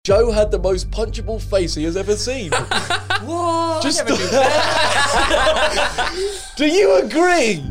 Joe had the most punchable face he has ever seen. What? Just do you agree?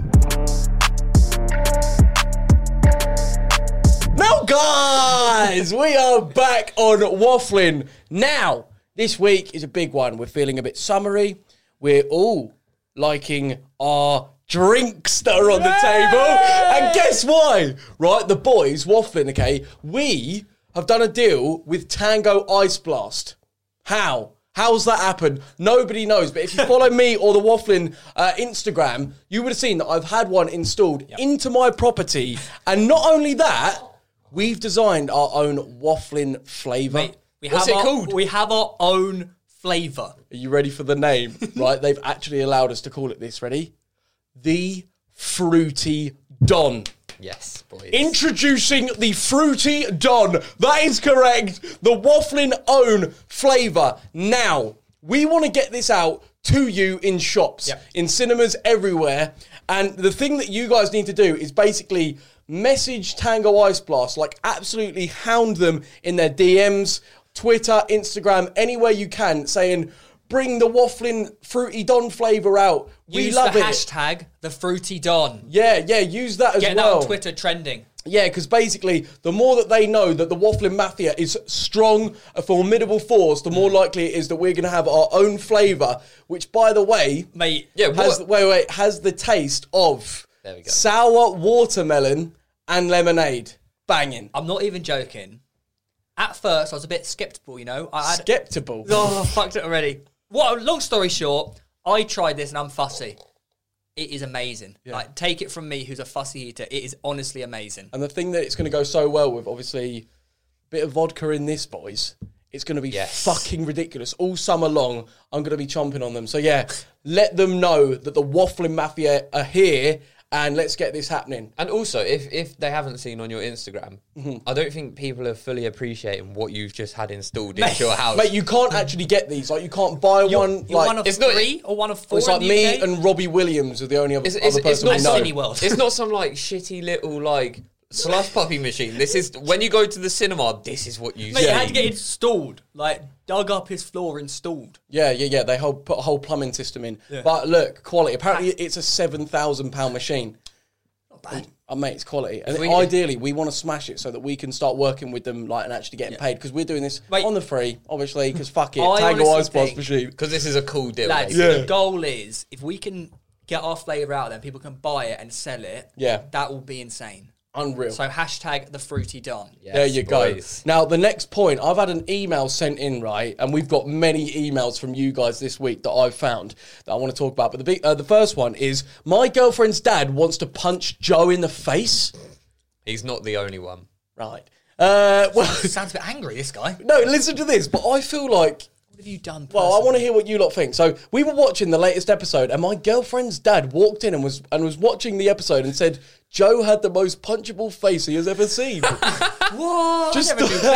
Now, guys, we are back on Waffling. Now, this week is a big one. We're feeling a bit summery. We're all liking our drinks that are on the table. And guess why? Right, the boys, Waffling, okay, we have done a deal with Tango Ice Blast. How? How's that happened? Nobody knows. But if you follow me or the Waffling Instagram, you would have seen that I've had one installed into my property. And not only that, we've designed our own Waffling flavour. What's it called? We have our own flavour. Are you ready for the name? Right, they've actually allowed us to call it this. Ready? The Fruity Don. Yes, boys. Introducing the Fruity Don. That is correct. The Waffling own flavour. Now, we want to get this out to you in shops, in cinemas, everywhere. And the thing that you guys need to do is basically message Tango Ice Blast, like absolutely hound them in their DMs, Twitter, Instagram, anywhere you can, saying, bring the Waffling Fruity Don flavour out. We love it. Use the hashtag, the Fruity Don. Yeah, use that as well. Get that on Twitter trending. Yeah, because basically, the more that they know that the Waffling Mafia is strong, a formidable force, the more likely it is that we're going to have our own flavour, which, by the way, mate, has the taste of sour watermelon and lemonade. Banging. I'm not even joking. At first, I was a bit sceptical, you know. Skeptical? Oh, I fucked it already. Long story short, I tried this and I'm fussy. It is amazing. Yeah. Like, take it from me, who's a fussy eater. It is honestly amazing. And the thing that it's going to go so well with, obviously, a bit of vodka in this, boys. It's going to be fucking ridiculous. All summer long, I'm going to be chomping on them. So, yeah, let them know that the Waffling Mafia are here. And let's get this happening. And also, if they haven't seen on your Instagram, I don't think people are fully appreciating what you've just had installed into your house. Mate, you can't actually get these. Like, you can't buy one. You're one of three or one of four. It's like me and Robbie Williams are the only other person we know. It's not some like shitty little like slush puppy machine. This is when you go to the cinema. This is what you see. Mate, you had to get it installed. Like, dug up his floor, installed. Yeah. They put a whole plumbing system in. Yeah. But look, quality. Apparently, it's a £7,000 machine. Not bad. Mate, it's quality. And ideally, we want to smash it so that we can start working with them and actually getting paid. Because we're doing this on the free, obviously, because fuck it. Tango Ice Blast machine. Because this is a cool deal. Lads, the goal is, if we can get our flavour out there and people can buy it and sell it, that will be insane. Unreal. So hashtag the Fruity Don. Yes, there you go. Now, the next point, I've had an email sent in, right? And we've got many emails from you guys this week that I've found that I want to talk about. But the first one is, my girlfriend's dad wants to punch Joe in the face. He's not the only one. Right. Sounds a bit angry, this guy. No, listen to this. But I feel like... What have you done personally? Well, I want to hear what you lot think. So we were watching the latest episode, and my girlfriend's dad walked in and was watching the episode and said, Joe had the most punchable face he has ever seen. What? Just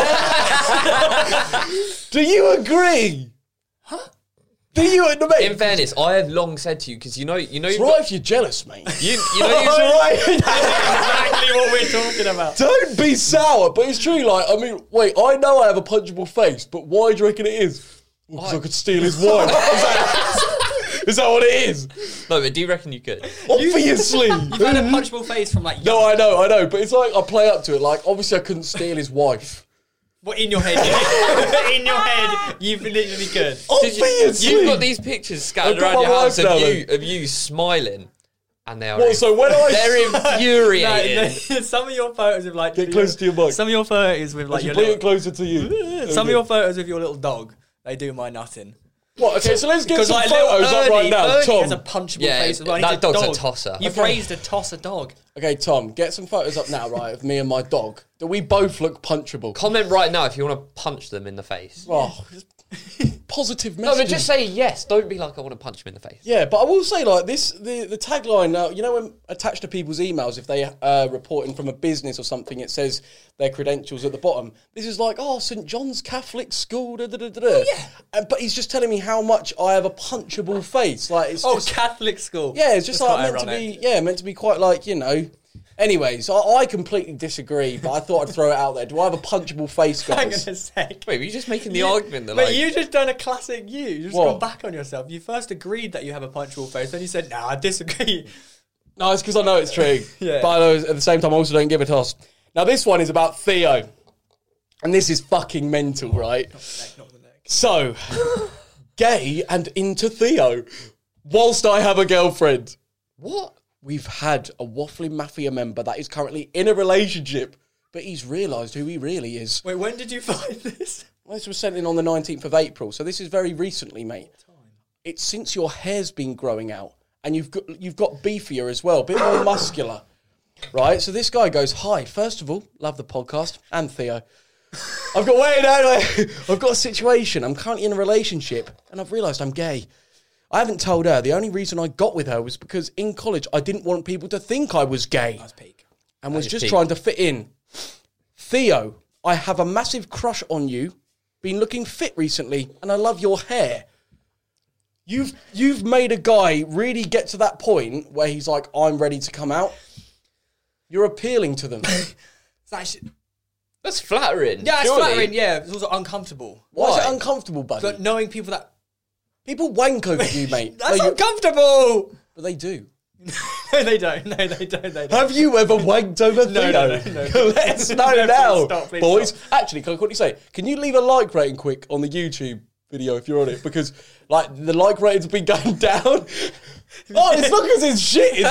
do you agree? Huh? Do you? Mate, in fairness, I have long said to you, because you know. It's right if you're jealous, mate. You know, right. Exactly what we're talking about. Don't be sour, but it's true. Like, I mean, wait, I know I have a punchable face, but why do you reckon it is? Because I could steal his wife. Is that what it is? No, but do you reckon you could? Obviously. You've had a punchable face from like... No, I know. But it's like I play up to it. Like, obviously I couldn't steal his wife. What, in your head? In your head, you literally could. Obviously. You've got these pictures scattered around your house of you smiling. And they are they're infuriated. Some of your photos of like... Get close to your mic. Some of your photos with like your little... Bring it closer to you. Some of your photos of your little dog, they do my nutting. What? Okay, so let's get some photos up right now. Tom has a punchable face as well. That dog's a tosser. You've raised a tosser dog. Okay, Tom, get some photos up now, right, of me and my dog. Do we both look punchable? Comment right now if you want to punch them in the face. Oh, positive message. No, but just say yes. Don't be like, I want to punch him in the face. Yeah, but I will say, like, this, the tagline now, you know, when attached to people's emails, if they reporting from a business or something, it says their credentials at the bottom. This is like, St. John's Catholic School, Oh, yeah. But he's just telling me how much I have a punchable face. Like, it's just... Catholic school. Yeah, it's just like meant to be quite like, you know, Anyways, I completely disagree, but I thought I'd throw it out there. Do I have a punchable face, guys? Hang on a sec. Wait, were you just making the argument that But you just done a classic you. You just What? gone back on yourself. You first agreed that you have a punchable face, then you said, nah, I disagree. No, it's because I know it's true. Yeah. But I know at the same time I also don't give a toss. Now, this one is about Theo. And this is fucking mental, right? Not the neck. So, gay and into Theo, whilst I have a girlfriend. What? We've had a Waffling Mafia member that is currently in a relationship, but he's realised who he really is. Wait, when did you find this? Well, this was sent in on the 19th of April, so this is very recently, mate. It's since your hair's been growing out, and you've got beefier as well, a bit more muscular, right? So this guy goes, hi, first of all, love the podcast, and Theo. I've got a situation. I'm currently in a relationship, and I've realised I'm gay. I haven't told her. The only reason I got with her was because in college I didn't want people to think I was gay. That's peak. And was just trying to fit in. Theo, I have a massive crush on you. Been looking fit recently, and I love your hair. You've made a guy really get to that point where he's like, I'm ready to come out. You're appealing to them. That's flattering. Yeah, it's surely. flattering, yeah. It's also uncomfortable. Why is it uncomfortable, buddy? But knowing people that... People wank over you, mate. That's uncomfortable! But they do. No, they don't. No, they don't. Have you ever wanked over Theo? No. Let us know No, now, please boys. stop. Actually, can I quickly say, can you leave a like rating quick on the YouTube video if you're on it? Because like the like rating's been going down. Oh, it's not because it's shit, is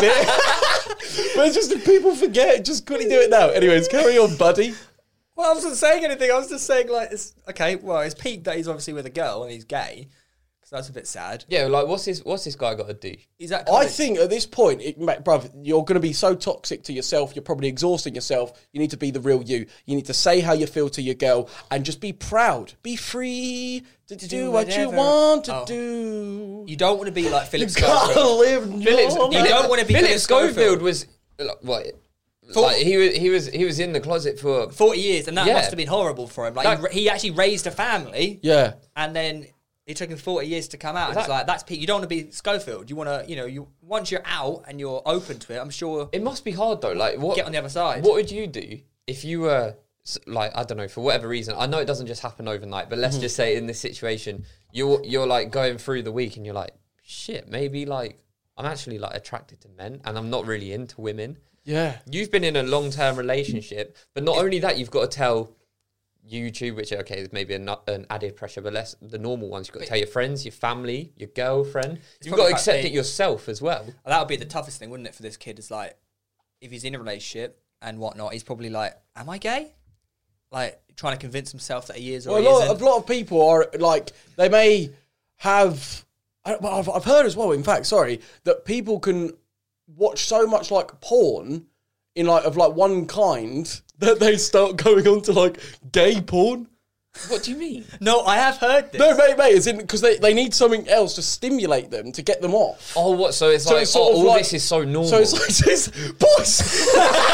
it? But it's just if people forget, just quickly do it now. Anyways, carry on, buddy. Well, I wasn't saying anything. I was just saying, like, it's okay. Well, it's peak that he's obviously with a girl and he's gay, so that's a bit sad. Yeah, like what's this guy got to do? He's at I college. think at this point, bruv, you're going to be so toxic to yourself. You're probably exhausting yourself. You need to be the real you. You need to say how you feel to your girl and just be proud. Be free to do what you whatever. want to do. You don't want to be like Philip You gotta Schofield. live normal. You don't want to be Philip Philip Schofield Schofield. was what? Like he was in the closet for 40 years, and that Yeah. must have been horrible for him. Like he actually raised a family, Yeah. and then it took him 40 years to come out. And it's like that's peak. You don't want to be Schofield. You want to, once you're out and you're open to it, I'm sure It must be hard though. Like what? get on the other side. What would you do if you were like, I don't know, for whatever reason? I know it doesn't just happen overnight, but let's just say in this situation, you're like going through the week and you're like, shit, maybe like I'm actually like attracted to men and I'm not really into women. Yeah. You've been in a long-term relationship, but not only that, you've got to tell YouTube, which, okay, there's maybe an added pressure, but less the normal ones. You've got to tell your friends, your family, your girlfriend. You've got to accept it yourself as well. That would be the toughest thing, wouldn't it, for this kid? Is like, if he's in a relationship and whatnot, he's probably like, am I gay? Like, trying to convince himself that he is or he isn't. A lot of people are like, they may have, I've heard as well, in fact, that people can watch so much like porn in like of like one kind that they start going on to like gay porn. What do you mean? No, I have heard this. No, mate, it's in because they need something else to stimulate them to get them off. Oh, what? So it's like, sort of all like- this is so normal. So it's like this, boys.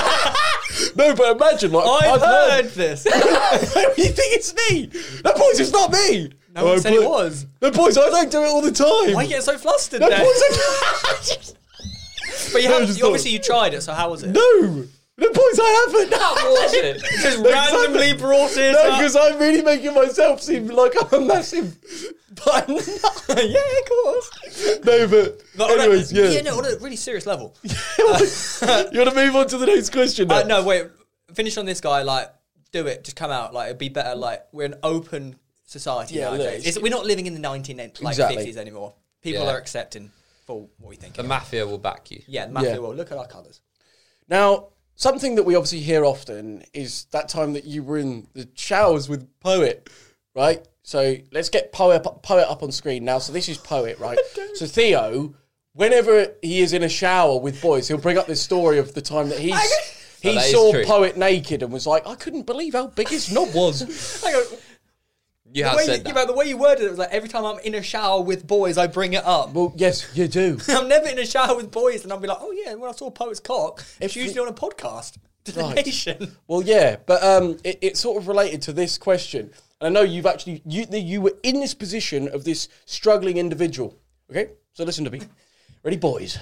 No, but imagine like I've heard this. You think it's me? No, boys, it's not me. No one said it was. No, boys, I don't do it all the time. Why are you getting so flustered No, then? boys, But you No, have, just obviously you tried it, so how was it? no, boys, I haven't. was it? Just No, randomly brought it No, up. because I'm really making myself seem like I'm a massive button. Yeah, of course. No, but anyways, yeah. Yeah, no, on a really serious level. You want to move on to the next question now? No, wait. Finish on this guy. Like, do it. Just come out. Like, it'd be better. Like, we're an open society Yeah, nowadays. look, We're not living in the 1950s Exactly. anymore. People Yeah. are accepting for what we think. The mafia will back you. Yeah, the mafia Yeah. will. Look at our colours. Now, something that we obviously hear often is that time that you were in the showers with Poet, right? So let's get Poet up on screen now. So this is Poet, right? So Theo, whenever he is in a shower with boys, he'll bring up this story of the time that he that is saw true. Poet naked and was like, I couldn't believe how big his knob was. Hang on. You The have way said that. the way you worded it was like every time I'm in a shower with boys, I bring it up. Well, yes, you do. I'm never in a shower with boys, and I'll be like, "Oh yeah, when I saw Poet's cock, it's If usually on a podcast to the Right. nation." Well, yeah, but it's sort of related to this question. And I know you've actually, you were in this position of this struggling individual. Okay, so listen to me. Ready, boys?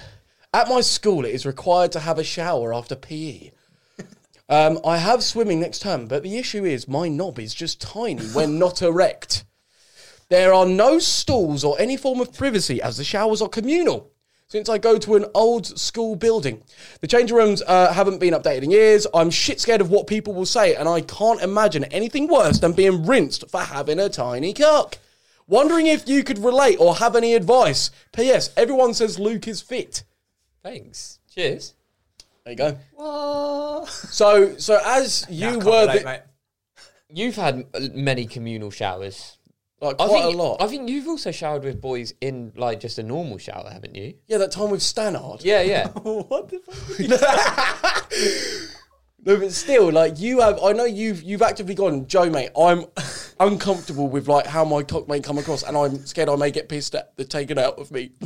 At my school, it is required to have a shower after PE. I have swimming next term, but the issue is my knob is just tiny when not erect. There are no stalls or any form of privacy as the showers are communal. Since I go to an old school building, the changing rooms haven't been updated in years. I'm shit scared of what people will say, and I can't imagine anything worse than being rinsed for having a tiny cock. Wondering if you could relate or have any advice. P.S. Everyone says Luke is fit. Thanks. Cheers. There you go. What? So as you were, mate. You've had many communal showers. like quite a lot. I think you've also showered with boys in like just a normal shower, haven't you? Yeah, that time with Stannard. Yeah, yeah. What the fuck? No, but still, like you have. I know you've actively gone, Joe, mate. I'm uncomfortable with like how my cock may come across, and I'm scared I may get pissed at the taken out of me.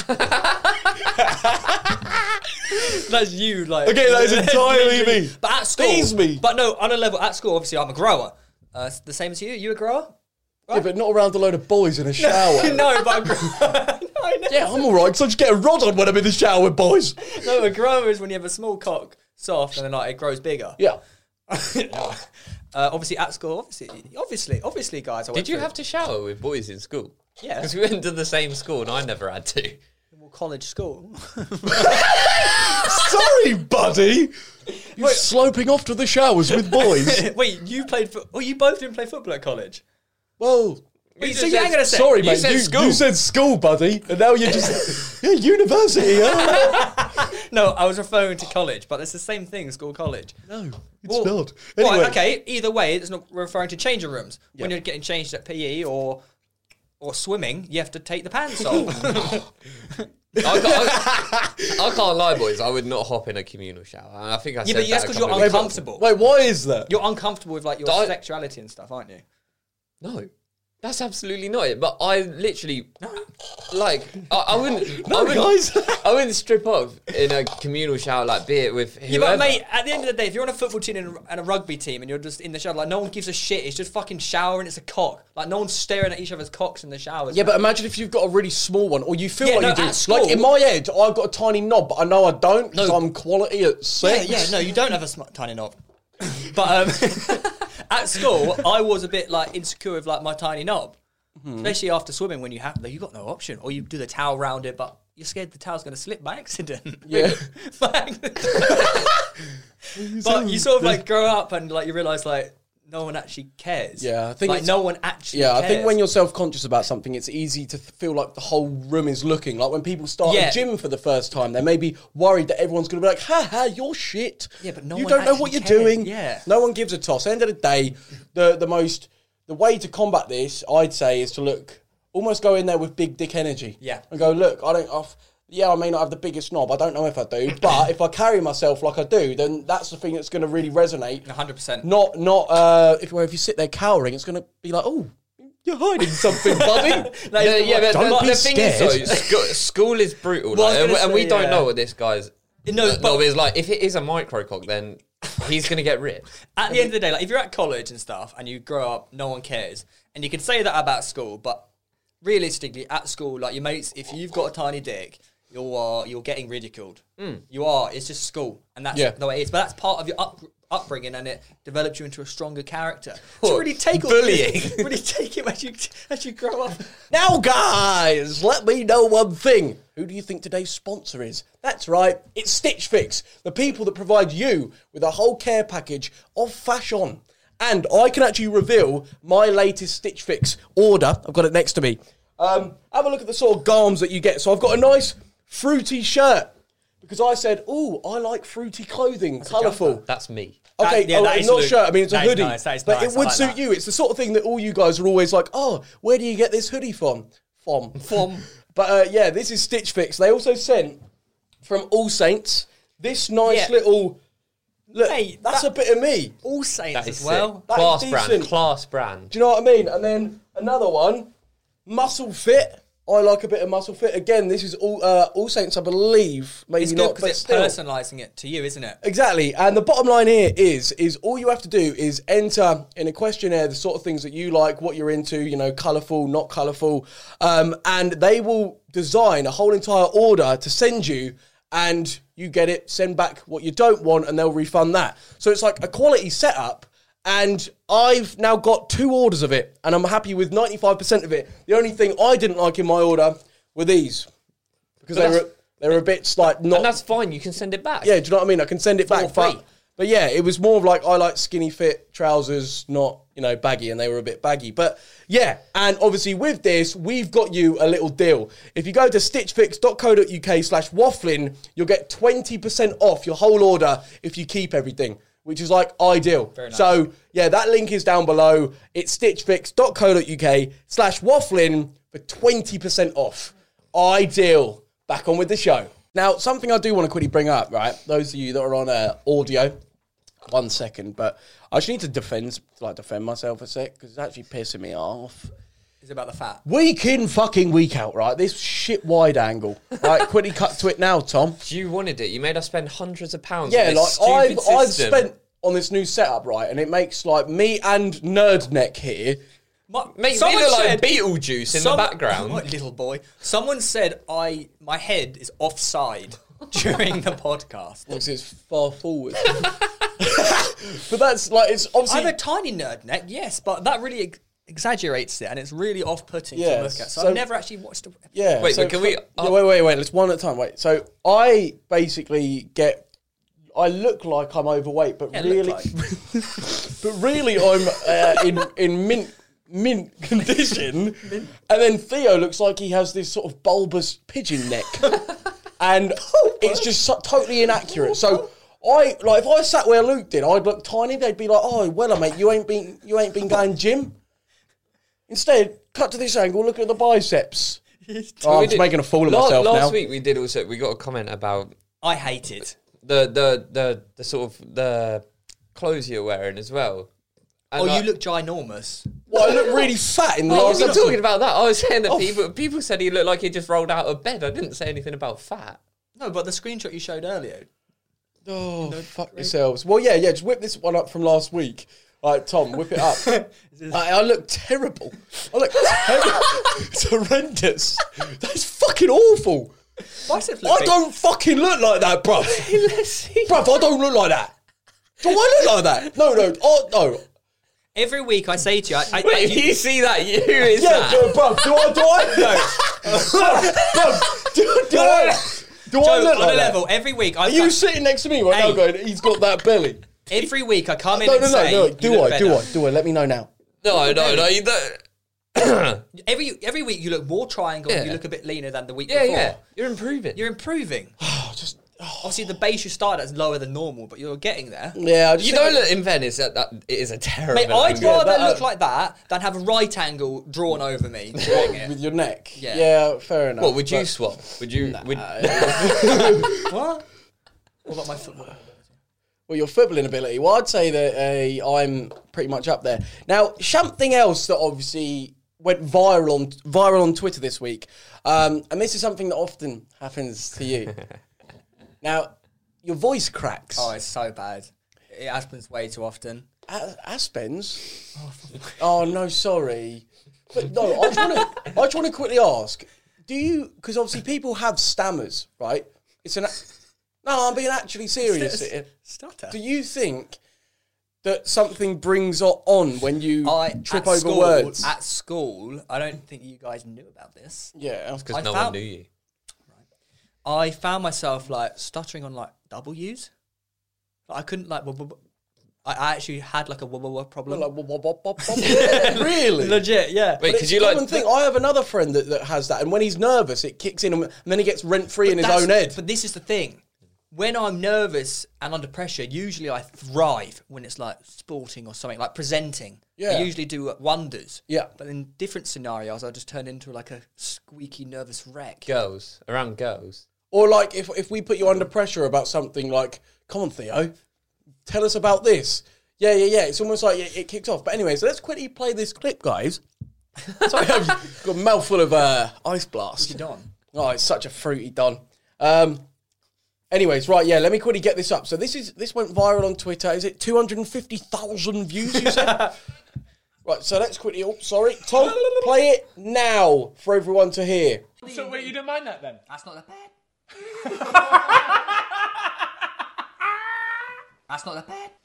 That's you, like. Okay, that is entirely me. But at school, Tease me. But no, on a level at school, obviously, I'm a grower. It's the same as you. You a grower? Yeah, but not around a load of boys in a shower. No, but I'm grower. No. Yeah, I'm all right because I just get a rod on when I'm in the shower with boys. No, a grower is when you have a small cock, soft, and then like it grows bigger. Yeah. Obviously at school, obviously, guys. Did you have to shower with boys in school? Yeah. Because we went to the same school and I never had to. college school? Sorry, buddy. You're sloping off to the showers with boys. Wait, you played you both didn't play football at college? Well, Wait, so you ain't gonna say. sorry, You mate. said school. You said school, buddy, and now you're just university. Huh? No, I was referring to college, but it's the same thing, school, college. No, it's Well, not. Well, Anyway. okay, either way, it's not referring to changing rooms. When you're getting changed at PE or swimming, you have to take the pants off. I can't lie, boys. I would not hop in a communal shower. And I think I said but that's that 'cause a you're couple of weeks ago. uncomfortable. Wait, why is that? You're uncomfortable with like your I- sexuality and stuff, aren't you? No, that's absolutely not it. But I literally, like, I wouldn't. I wouldn't, guys. I wouldn't strip off in a communal shower, like, be it with whoever. Yeah, but mate, at the end of the day, if you're on a football team and a rugby team and you're just in the shower, like no one gives a shit. It's just fucking showering. It's a cock. Like no one's staring at each other's cocks in the showers. Yeah, but imagine if you've got a really small one, or you feel Yeah, like no, you do. at school- Like in my head, I've got a tiny knob, but I know I don't because I'm quality at sex. Yeah, no, you don't have a tiny knob. But at school, I was a bit like insecure with like my tiny knob, especially after swimming when you got no option, or you do the towel round it, but you're scared the towel's going to slip by accident. Yeah. By accident. But you sort of like grow up and like you realise like no one actually cares. Yeah, I think like it's- no one actually. Yeah, I cares. think when you're self-conscious about something, it's easy to feel like the whole room is looking. Like when people start Yeah. a gym for the first time, they may be worried that everyone's going to be like, "Ha ha, you're shit." Yeah, but no you one don't know what actually you're cares. doing. Yeah. No one gives a toss. At the end of the day, the way to combat this, I'd say, is to almost go in there with big dick energy. Yeah. And go, look, I may not have the biggest knob. I don't know if I do, but if I carry myself like I do, then that's the thing that's going to really resonate. 100%. Not if you sit there cowering, it's going to be like, oh, you're hiding something, buddy. That is Yeah, Don't but be the thing is, though, scared. school is brutal, Well, I was like, gonna and we say, don't yeah. know what this guy's. No, but- knob is like. If it is a microcock, then he's gonna get ripped. At the end of the day, like if you're at college and stuff and you grow up, no one cares. And you can say that about school, but realistically, at school, like your mates, if you've got a tiny dick, you're getting ridiculed. You are. It's just school, and that's Yeah. the way it is. But that's part of your upbringing, and it develops you into a stronger character. What? So really take Bullying? really take it as you grow up. Now, guys, let me know one thing. Who do you think today's sponsor is? That's right, it's Stitch Fix, the people that provide you with a whole care package of fashion. And I can actually reveal my latest Stitch Fix order. I've got it next to me. Have a look at the sort of garms that you get. So I've got a nice fruity shirt because I said, "Oh, I like fruity clothing, colourful." That's me. Okay, that is not Luke. shirt. I mean, it's a That is hoodie. nice, that is but nice, it I would like suit that. you. It's the sort of thing that all you guys are always like, "Oh, where do you get this hoodie from?" From. But yeah, this is Stitch Fix. They also sent from All Saints this nice Yeah. little. Look, Mate, that's that- a bit of me. All Saints That is as well. sick. That Class is brand. decent. Class brand. Do you know what I mean? And then another one, Muscle Fit. I like a bit of Muscle Fit. Again, this is All Saints, I believe. Maybe It's good not, because but it's still. personalising it to you, isn't it? Exactly. And the bottom line here is all you have to do is enter in a questionnaire the sort of things that you like, what you're into, colourful, not colourful. And they will design a whole entire order to send you and you get it, send back what you don't want, and they'll refund that. So it's like a quality setup, and I've now got 2 orders of it, and I'm happy with 95% of it. The only thing I didn't like in my order were these, because they were a bit like not... And that's fine, you can send it back. Yeah, do you know what I mean? I can send it back, but yeah, it was more of like, I like skinny fit trousers, not, baggy, and they were a bit baggy. But yeah, and obviously with this, we've got you a little deal. If you go to stitchfix.co.uk/waffling, you'll get 20% off your whole order if you keep everything, which is like ideal. Very nice. So yeah, that link is down below. It's stitchfix.co.uk/waffling for 20% off. Ideal. Back on with the show. Now, something I do want to quickly bring up, right? Those of you that are on audio, 1 second, but I just need to defend myself a sec, because it's actually pissing me off. It's about the fat. Week in, fucking week out, right? This shit wide angle. Right, quickly cut to it now, Tom. You wanted it. You made us spend hundreds of pounds. Yeah, on this stupid I've system. spent on this new setup, right? And it makes like me and Nerd Neck here. Mate, they look like Beetlejuice in the background. Oh, little boy. Someone said my head is offside during the podcast. Because it's far forward. But that's like, it's obviously... I have a tiny nerd neck, yes, but that really exaggerates it, and it's really off-putting to look at. So I've never actually watched a... Yeah. Wait, so but can we... Yeah, wait. Let's one at a time. Wait. So I basically I look like I'm overweight, but really... but really I'm in mint condition. And then Theo looks like he has this sort of bulbous pigeon neck. And it's just totally inaccurate. So... if I sat where Luke did, I'd look tiny. They'd be like, "Oh, well, mate, you ain't been going gym." Instead, cut to this angle. Look at the biceps. I'm just making a fool of myself now. Last week we got a comment about I hate it. The sort of the clothes you're wearing as well. And you look ginormous. Well, I look really fat in the I last. wasn't talking about that. I was saying that people said he looked like he just rolled out of bed. I didn't say anything about fat. No, but the screenshot you showed earlier. Oh, fuck yourselves. Well, yeah, just whip this one up from last week. All right, Tom, whip it up. I look terrible. It's horrendous. That's fucking awful. I don't fucking look like that, bruv. Bruv, I don't look like that. Do I look like that? No. No. Every week I say to you, Wait, if you see that, who is that? Yeah, bruv, do I? Do I Joe, look on like a that? level, every week Are you sitting next to me right now going, he's got that belly? Every week I come in No. say, Do I? Let me know now. No, you don't. Every week you look more triangle, Yeah. you look a bit leaner than the week before. Yeah. You're improving. You're improving. Obviously the base you start at is lower than normal, but you're getting there. Yeah, You don't look in Venice. That it is a terrible. Mate, I'd angle. rather look like that than have a right angle drawn over me doing it. with your neck. Yeah. Fair enough. What would you swap? Would you? What? What about my football? Well, your footballing ability. Well, I'd say that I'm pretty much up there. Now, something else that obviously went viral on Twitter this week, and this is something that often happens to you. Now, your voice cracks. Oh, it's so bad. It happens way too often. Aspens? Oh, no, sorry. But no, I just want to quickly ask, do you, because obviously people have stammers, right? No, I'm being actually serious here. Stutter. Do you think that something brings on when you trip over school, words? At school, I don't think you guys knew about this. Yeah. Because no one knew you. I found myself stuttering on W's. I couldn't I actually had a problem. Really? Legit, yeah. Wait, could you I have another friend that has that, and when he's nervous, it kicks in, and then he gets rent free in his own head. But this is the thing. When I'm nervous and under pressure, usually I thrive when it's sporting or something, like presenting. Yeah. I usually do wonders. Yeah. But in different scenarios, I just turn into a squeaky, nervous wreck. Around girls. Or if we put you under pressure about something, come on, Theo, tell us about this. Yeah. It's almost like it kicks off. But anyway, so let's quickly play this clip, guys. Sorry, I've got a mouthful of Ice Blast. Don. Oh, it's such a fruity Don. Anyways, right, let me quickly get this up. So this went viral on Twitter. Is it 250,000 views, you said? Right, so let's quickly... Oh, sorry. Tom, play it now for everyone to hear. So wait, you don't mind that then? That's not that bad. That's not that bad.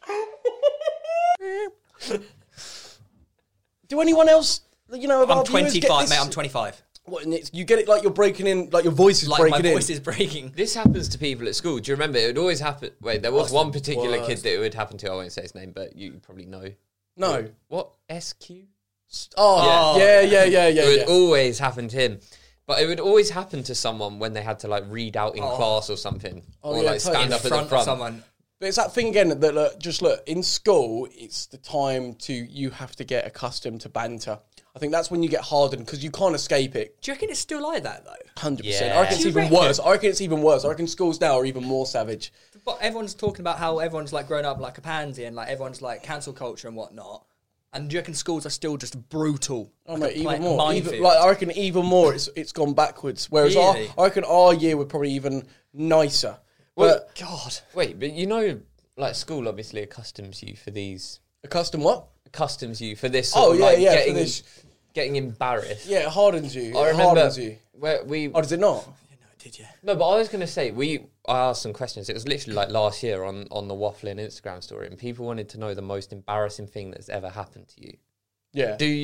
Do anyone else, you know, of I'm our viewers get 25, this? mate. I'm 25. What, and you get it like you're breaking in, like your voice is Like breaking my in. voice is breaking. This happens to people at school. Do you remember? It would always happen. Wait, there was That's one the particular kid worst. that it would happen to. I won't say his name, but you probably know. No. What? SQ? Oh, Yeah. yeah. It would always happen to him. But it would always happen to someone when they had to like read out in class or something. Oh, or yeah, like totally. stand In up at the front of front. someone. But it's that thing again that look, in school, it's the time you have to get accustomed to banter. I think that's when you get hardened because you can't escape it. Do you reckon it's still like that, though? 100%. Yeah. I reckon it's Do you even reckon? worse. I reckon it's even worse. I reckon schools now are even more savage. But everyone's talking about how everyone's like grown up like a pansy and like everyone's like cancel culture and whatnot. And do you reckon schools are still just brutal? Oh, like mate, a even more. minefield? Even, like, I reckon even more. It's gone backwards. Whereas Really? I reckon our year were probably even nicer. Well, But God. Wait, but you know, like school obviously accustoms you for this. accustomed what? Accustoms you for this. Sort Oh of, yeah, like, yeah. Getting, For this, getting embarrassed. yeah, it hardens you. I It remember hardens you. where we. Oh, does it not? Did you? No, but I was going to say I asked some questions. It was literally like last year on the Waffling Instagram story, and people wanted to know the most embarrassing thing that's ever happened to you. Yeah. Do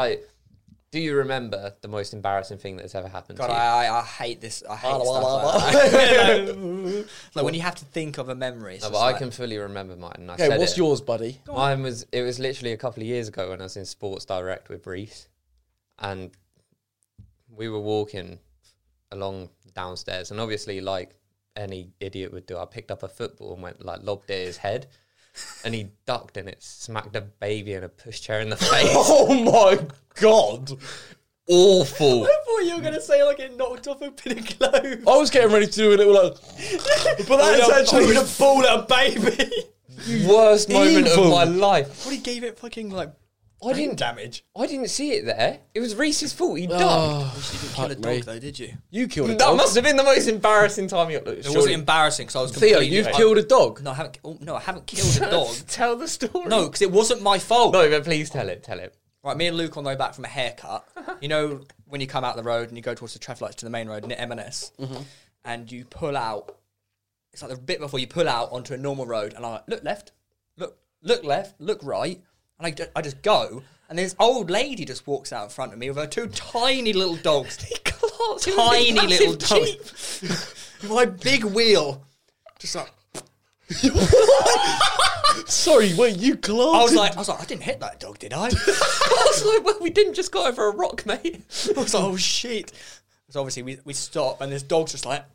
you remember the most embarrassing thing that's ever happened God, to you? I hate this. I hate stuff like that. Like when you have to think of a memory. No, but I can fully remember mine. And I Okay, said what's it. yours, buddy? Mine was literally a couple of years ago when I was in Sports Direct with Reese, and we were walking along downstairs, and obviously, like any idiot would do, I picked up a football and went like lobbed it at his head, and he ducked and it smacked a baby in a pushchair in the face. Oh my god! Awful. I thought you were going to say like it knocked off a bit of clothes. I was getting ready to do a little like, but that's actually with a ball at a baby. Worst moment of Evil. my life. What he gave it fucking like I didn't damage. I didn't see it there. It was Reese's fault. He ducked. oh, You didn't fuck kill a me. dog though, did you? You killed a That dog. must have been the most embarrassing time you It wasn't embarrassing because I was Theo, completely... you've killed a dog. No, I haven't. Oh, no, I haven't killed a dog. Tell the story. No, because it wasn't my fault. No, but please tell it. Tell it. Right, me and Luke on the way back from a haircut. You know when you come out the road and you go towards the traffic lights to the main road near M&S, and you pull out. It's like the bit before you pull out onto a normal road, and I like, look left, look left, look right, and I just go, and this old lady just walks out in front of me with her two tiny little dogs, tiny little dogs, my big wheel, just like. Sorry, wait, you clapped? I was like, I didn't hit that dog, did I? I was like, well, we didn't just go over a rock, mate. I was like, oh shit. So obviously we stop and this dog's just like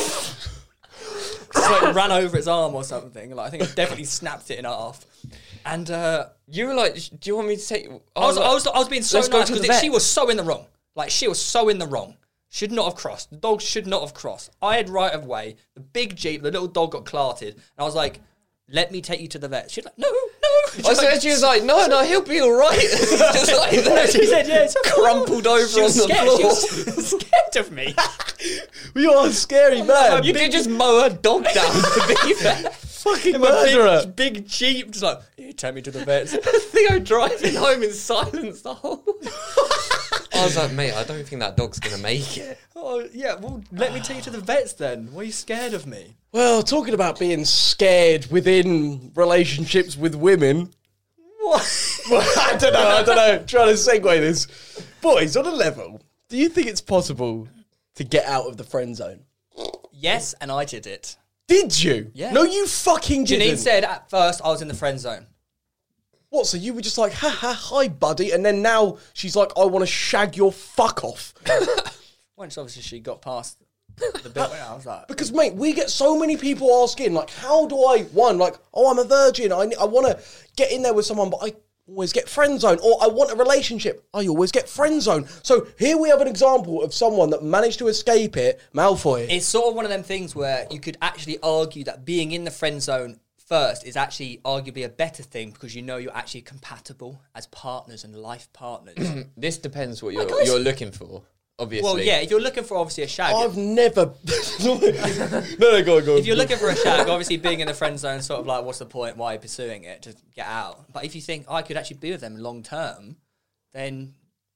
ran over its arm or something. Like I think it definitely snapped it in half. And You were like, do you want me to take... I was being so Let's go nice to the because vet. she was so in the wrong. Like she was so in the wrong. Should not have crossed. The dog should not have crossed. I had right of way. The big Jeep, the little dog got clarted. And I was like, let me take you to the vet. She's like, no. I said, she was like, no, he'll be all right. Just like that. She said, yeah, it's crumpled over She was on the scared. floor. She was scared of me. You are a scary man. You could just mow her dog down to be there. Fucking murderer. Big Jeep, just like, take me to the vet. Theo driving home in silence the whole... I was like, mate, I don't think that dog's going to make it. Oh, yeah, well, let me take you to the vets then. Why are you scared of me? Well, talking about being scared within relationships with women. What? Well, I don't know. Trying to segue this. Boys, on a level, do you think it's possible to get out of the friend zone? Yes, and I did it. Did you? Yeah. No, you fucking didn't. Janine said at first I was in the friend zone. What, so you were just like, hi, buddy, and then now she's like, I want to shag your fuck off. Once obviously she got past the bit where I was like, Because, mate, we get so many people asking, like, how do I, I'm a virgin, I want to get in there with someone, but I always get friend zone, or I want a relationship, I always get friend zone. So here we have an example of someone that managed to escape it, Malfoy. it's sort of one of them things where you could actually argue that being in the friend zone first is actually arguably a better thing because you know you're actually compatible as partners and life partners. This depends what guys- you're looking for, obviously. Well, yeah, if you're looking for obviously a shag, I've never... no, go on. if you're looking for a shag, obviously being in the friend zone, sort of like, what's the point? Why are you pursuing it? To get out. But if you think I could actually be with them long term, then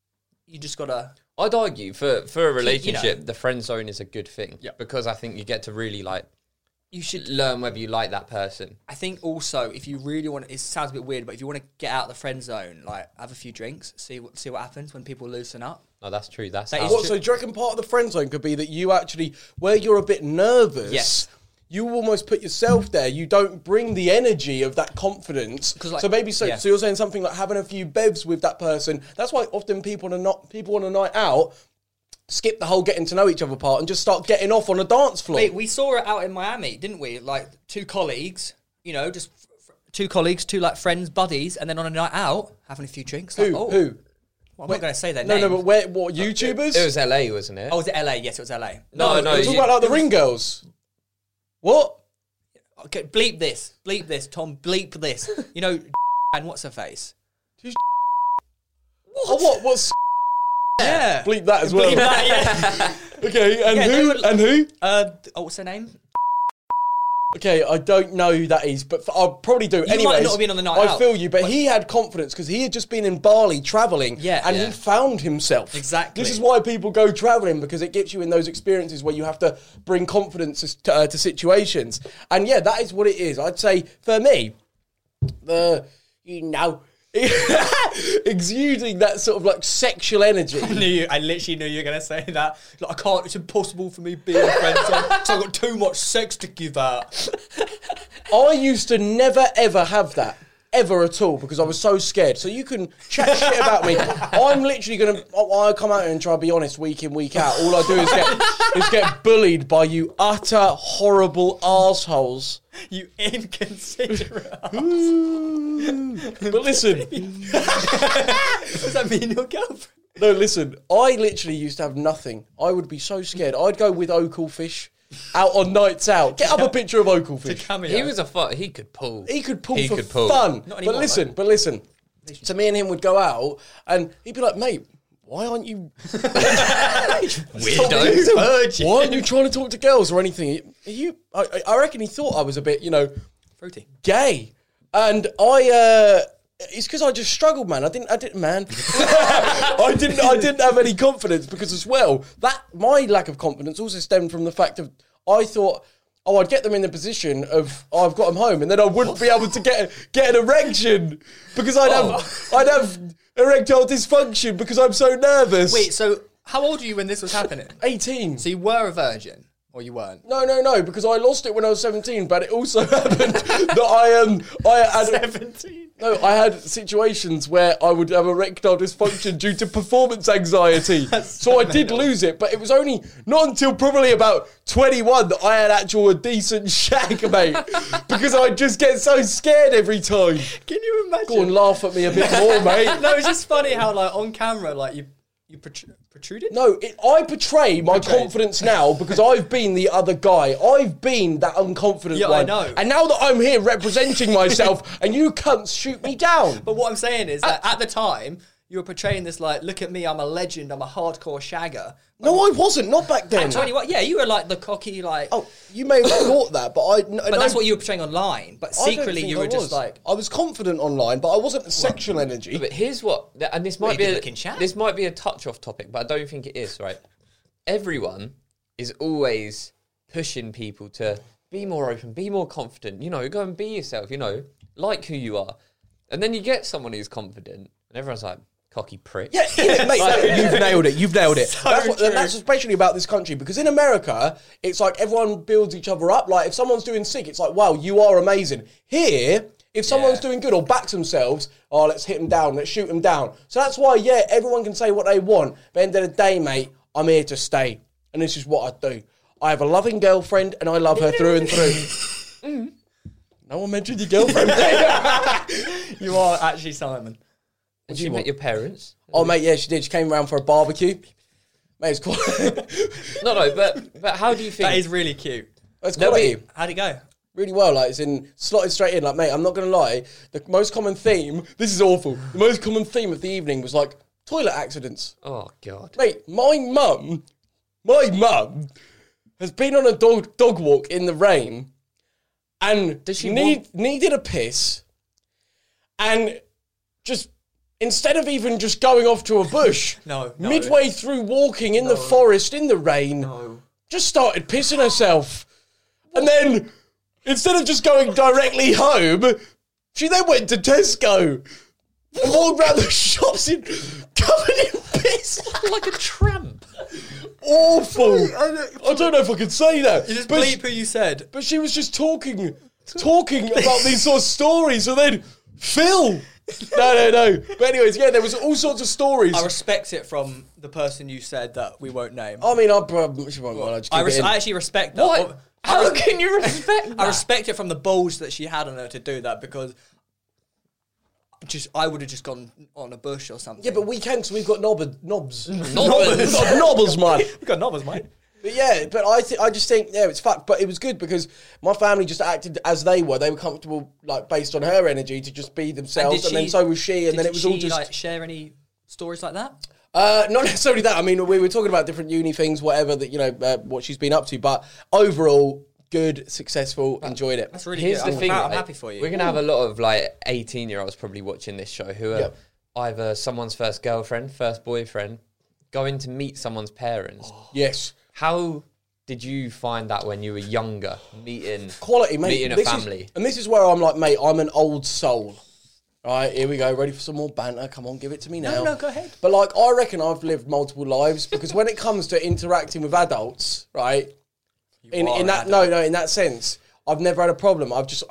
you just gotta. I'd argue for a relationship, the friend zone is a good thing. Yeah. Because I think you get to really like You should learn whether you like that person. I think also if you really want, it sounds a bit weird, but if you want to get out of the friend zone, like have a few drinks, see what happens when people loosen up. No, that's true. That's That how- is What, so do you reckon part of the friend zone could be that you actually, where you're a bit nervous, Yes. you almost put yourself there. You don't bring the energy of that confidence. 'Cause, like, So maybe so. yeah. So you're saying something like having a few bevs with that person. That's why often people on a night out skip the whole getting to know each other part and just start getting off on a dance floor. Wait, we saw it out in Miami, didn't we? Like two colleagues, just two colleagues, two like friends, buddies, and then on a night out having a few drinks. Like, Who? oh, Who? Well, I'm not going to say their No, name. no, but where? What YouTubers? It was LA, wasn't it? Oh, was it LA? Yes, it was LA. no. We're talking about like the Ring Girls. What? Okay, bleep this, Tom, bleep this. And what's her face? Oh, what? What's Yeah. bleep that as well? Bleep that, yeah. Okay, and Yeah, who? they were- And who? What's her name? Okay, I don't know who that is, but I'll probably do. Anyways, might not have been on the night I out. feel you, but he had confidence because he had just been in Bali traveling, Yeah. and Yeah. he found himself. Exactly. This is why people go traveling, because it gets you in those experiences where you have to bring confidence to situations. And yeah, that is what it is. I'd say for me, exuding that sort of like sexual energy. I literally knew you were going to say that. Like, I can't, it's impossible for me being a friend zone because I've got too much sex to give out. I used to never ever have that. Ever at all, because I was so scared. So you can chat shit about me. I'm literally gonna. I come out here and try to be honest week in, week out. All I do is get bullied by you utter horrible assholes. You inconsiderate. But listen, Does that mean your girlfriend? no, listen. I literally used to have nothing. I would be so scared. I'd go with Oakel Fish out on nights out. Get up a picture of Oakel Fish. He was he could pull. He could pull He for could pull. fun. Not anymore, but listen. So me and him would go out, and he'd be like, "Mate, why aren't you Weirdo. Why aren't you trying to talk to girls or anything? Are you? I reckon he thought I was a bit, Fruity. gay, and it's because I just struggled, man. I didn't, man. I didn't have any confidence because as well that my lack of confidence also stemmed from the fact of I thought, oh, I'd get them in the position of I've got them home, and then I wouldn't be able to get an erection because I'd have erectile dysfunction because I'm so nervous. Wait, so how old were you when this was happening? 18. So you were a virgin, or you weren't? No, because I lost it when I was 17, but it also happened that I had 17. No, I had situations where I would have erectile dysfunction due to performance anxiety. So I did lose it, but it was only not until probably about 21 that I had a decent shag, mate. Because I just get so scared every time. Can you imagine? Go and laugh at me a bit more, mate. No, it's just funny how like on camera, like you protruded. No, I portray my confidence now because I've been the other guy. I've been that unconfident Yeah, one. I know. And now that I'm here representing myself and you cunts shoot me down. But what I'm saying is that at the time you were portraying this like, look at me, I'm a legend, I'm a hardcore shagger. No, I wasn't. Not back then. At 21, yeah, you were like the cocky like. Oh, you may have thought that, but but that's what you were portraying online. But secretly you were just like. I was confident online, but I wasn't sexual energy. But here's what, and this might Well, be you did look in chat. this might be a touch off topic, but I don't think it is. Right? Everyone is always pushing people to be more open, be more confident. Go and be yourself. Like who you are, and then you get someone who's confident, and everyone's like, cocky prick. Yeah, mate, you've nailed it. You've nailed it. So That's especially about this country because in America, it's like everyone builds each other up. Like if someone's doing sick, it's like, wow, you are amazing. Here, if someone's doing good or backs themselves, oh, let's hit them down, let's shoot them down. So that's why, everyone can say what they want. But at the end of the day, mate, I'm here to stay. And this is what I do. I have a loving girlfriend and I love her through and through. No one mentioned your girlfriend. You are actually Simon. And she met your parents. Oh, mate, yeah, she did. She came around for a barbecue. Mate, it's quite... No, but how do you think? That is really cute. It's quality. How'd it go? Really well, like it's slotted straight in. Like, mate, I'm not gonna lie. The most common theme. This is awful. The most common theme of the evening was like toilet accidents. Oh God, Mate, my mum has been on a dog walk in the rain, and Does she needed a piss, and just instead of even just going off to a bush, No. midway through walking in the forest in the rain, just started pissing herself. And then, instead of just going directly home, she then went to Tesco and walked around the shops covered in piss. Like a tramp. Awful. I don't know if I could say that. You just But bleep who you said. But she was just talking about these sort of stories, and then Phil. No. But anyways, yeah, there was all sorts of stories. I respect it from the person you said that we won't name. I mean, she won't mind. I just keep it in. I actually respect that. What? How can you respect that? I respect it from the balls that she had on her to do that, because I would have just gone on a bush or something. Yeah, but we can, because we've got knobs. Knobbers. Knobbles, man. We've got numbers, mate. But yeah, but I just think, yeah, it's fucked. But it was good because my family just acted as they were. They were comfortable, like, based on her energy to just be themselves. And then so was she. And then it was all just... like, share any stories like that? Not necessarily that. I mean, we were talking about different uni things, whatever, that, you know, what she's been up to. But overall, good, successful, enjoyed it. That's really Here's good. the thing, I'm right? happy for you. We're going to have a lot of like 18-year-olds probably watching this show who are either someone's first girlfriend, first boyfriend, going to meet someone's parents. Yes. How did you find that when you were younger, meeting Quality, mate. meeting a family? And this is where I'm like, mate, I'm an old soul. All right, here we go. Ready for some more banter? Come on, give it to me now. No, go ahead. But like, I reckon I've lived multiple lives, because when it comes to interacting with adults, right? In that sense, I've never had a problem.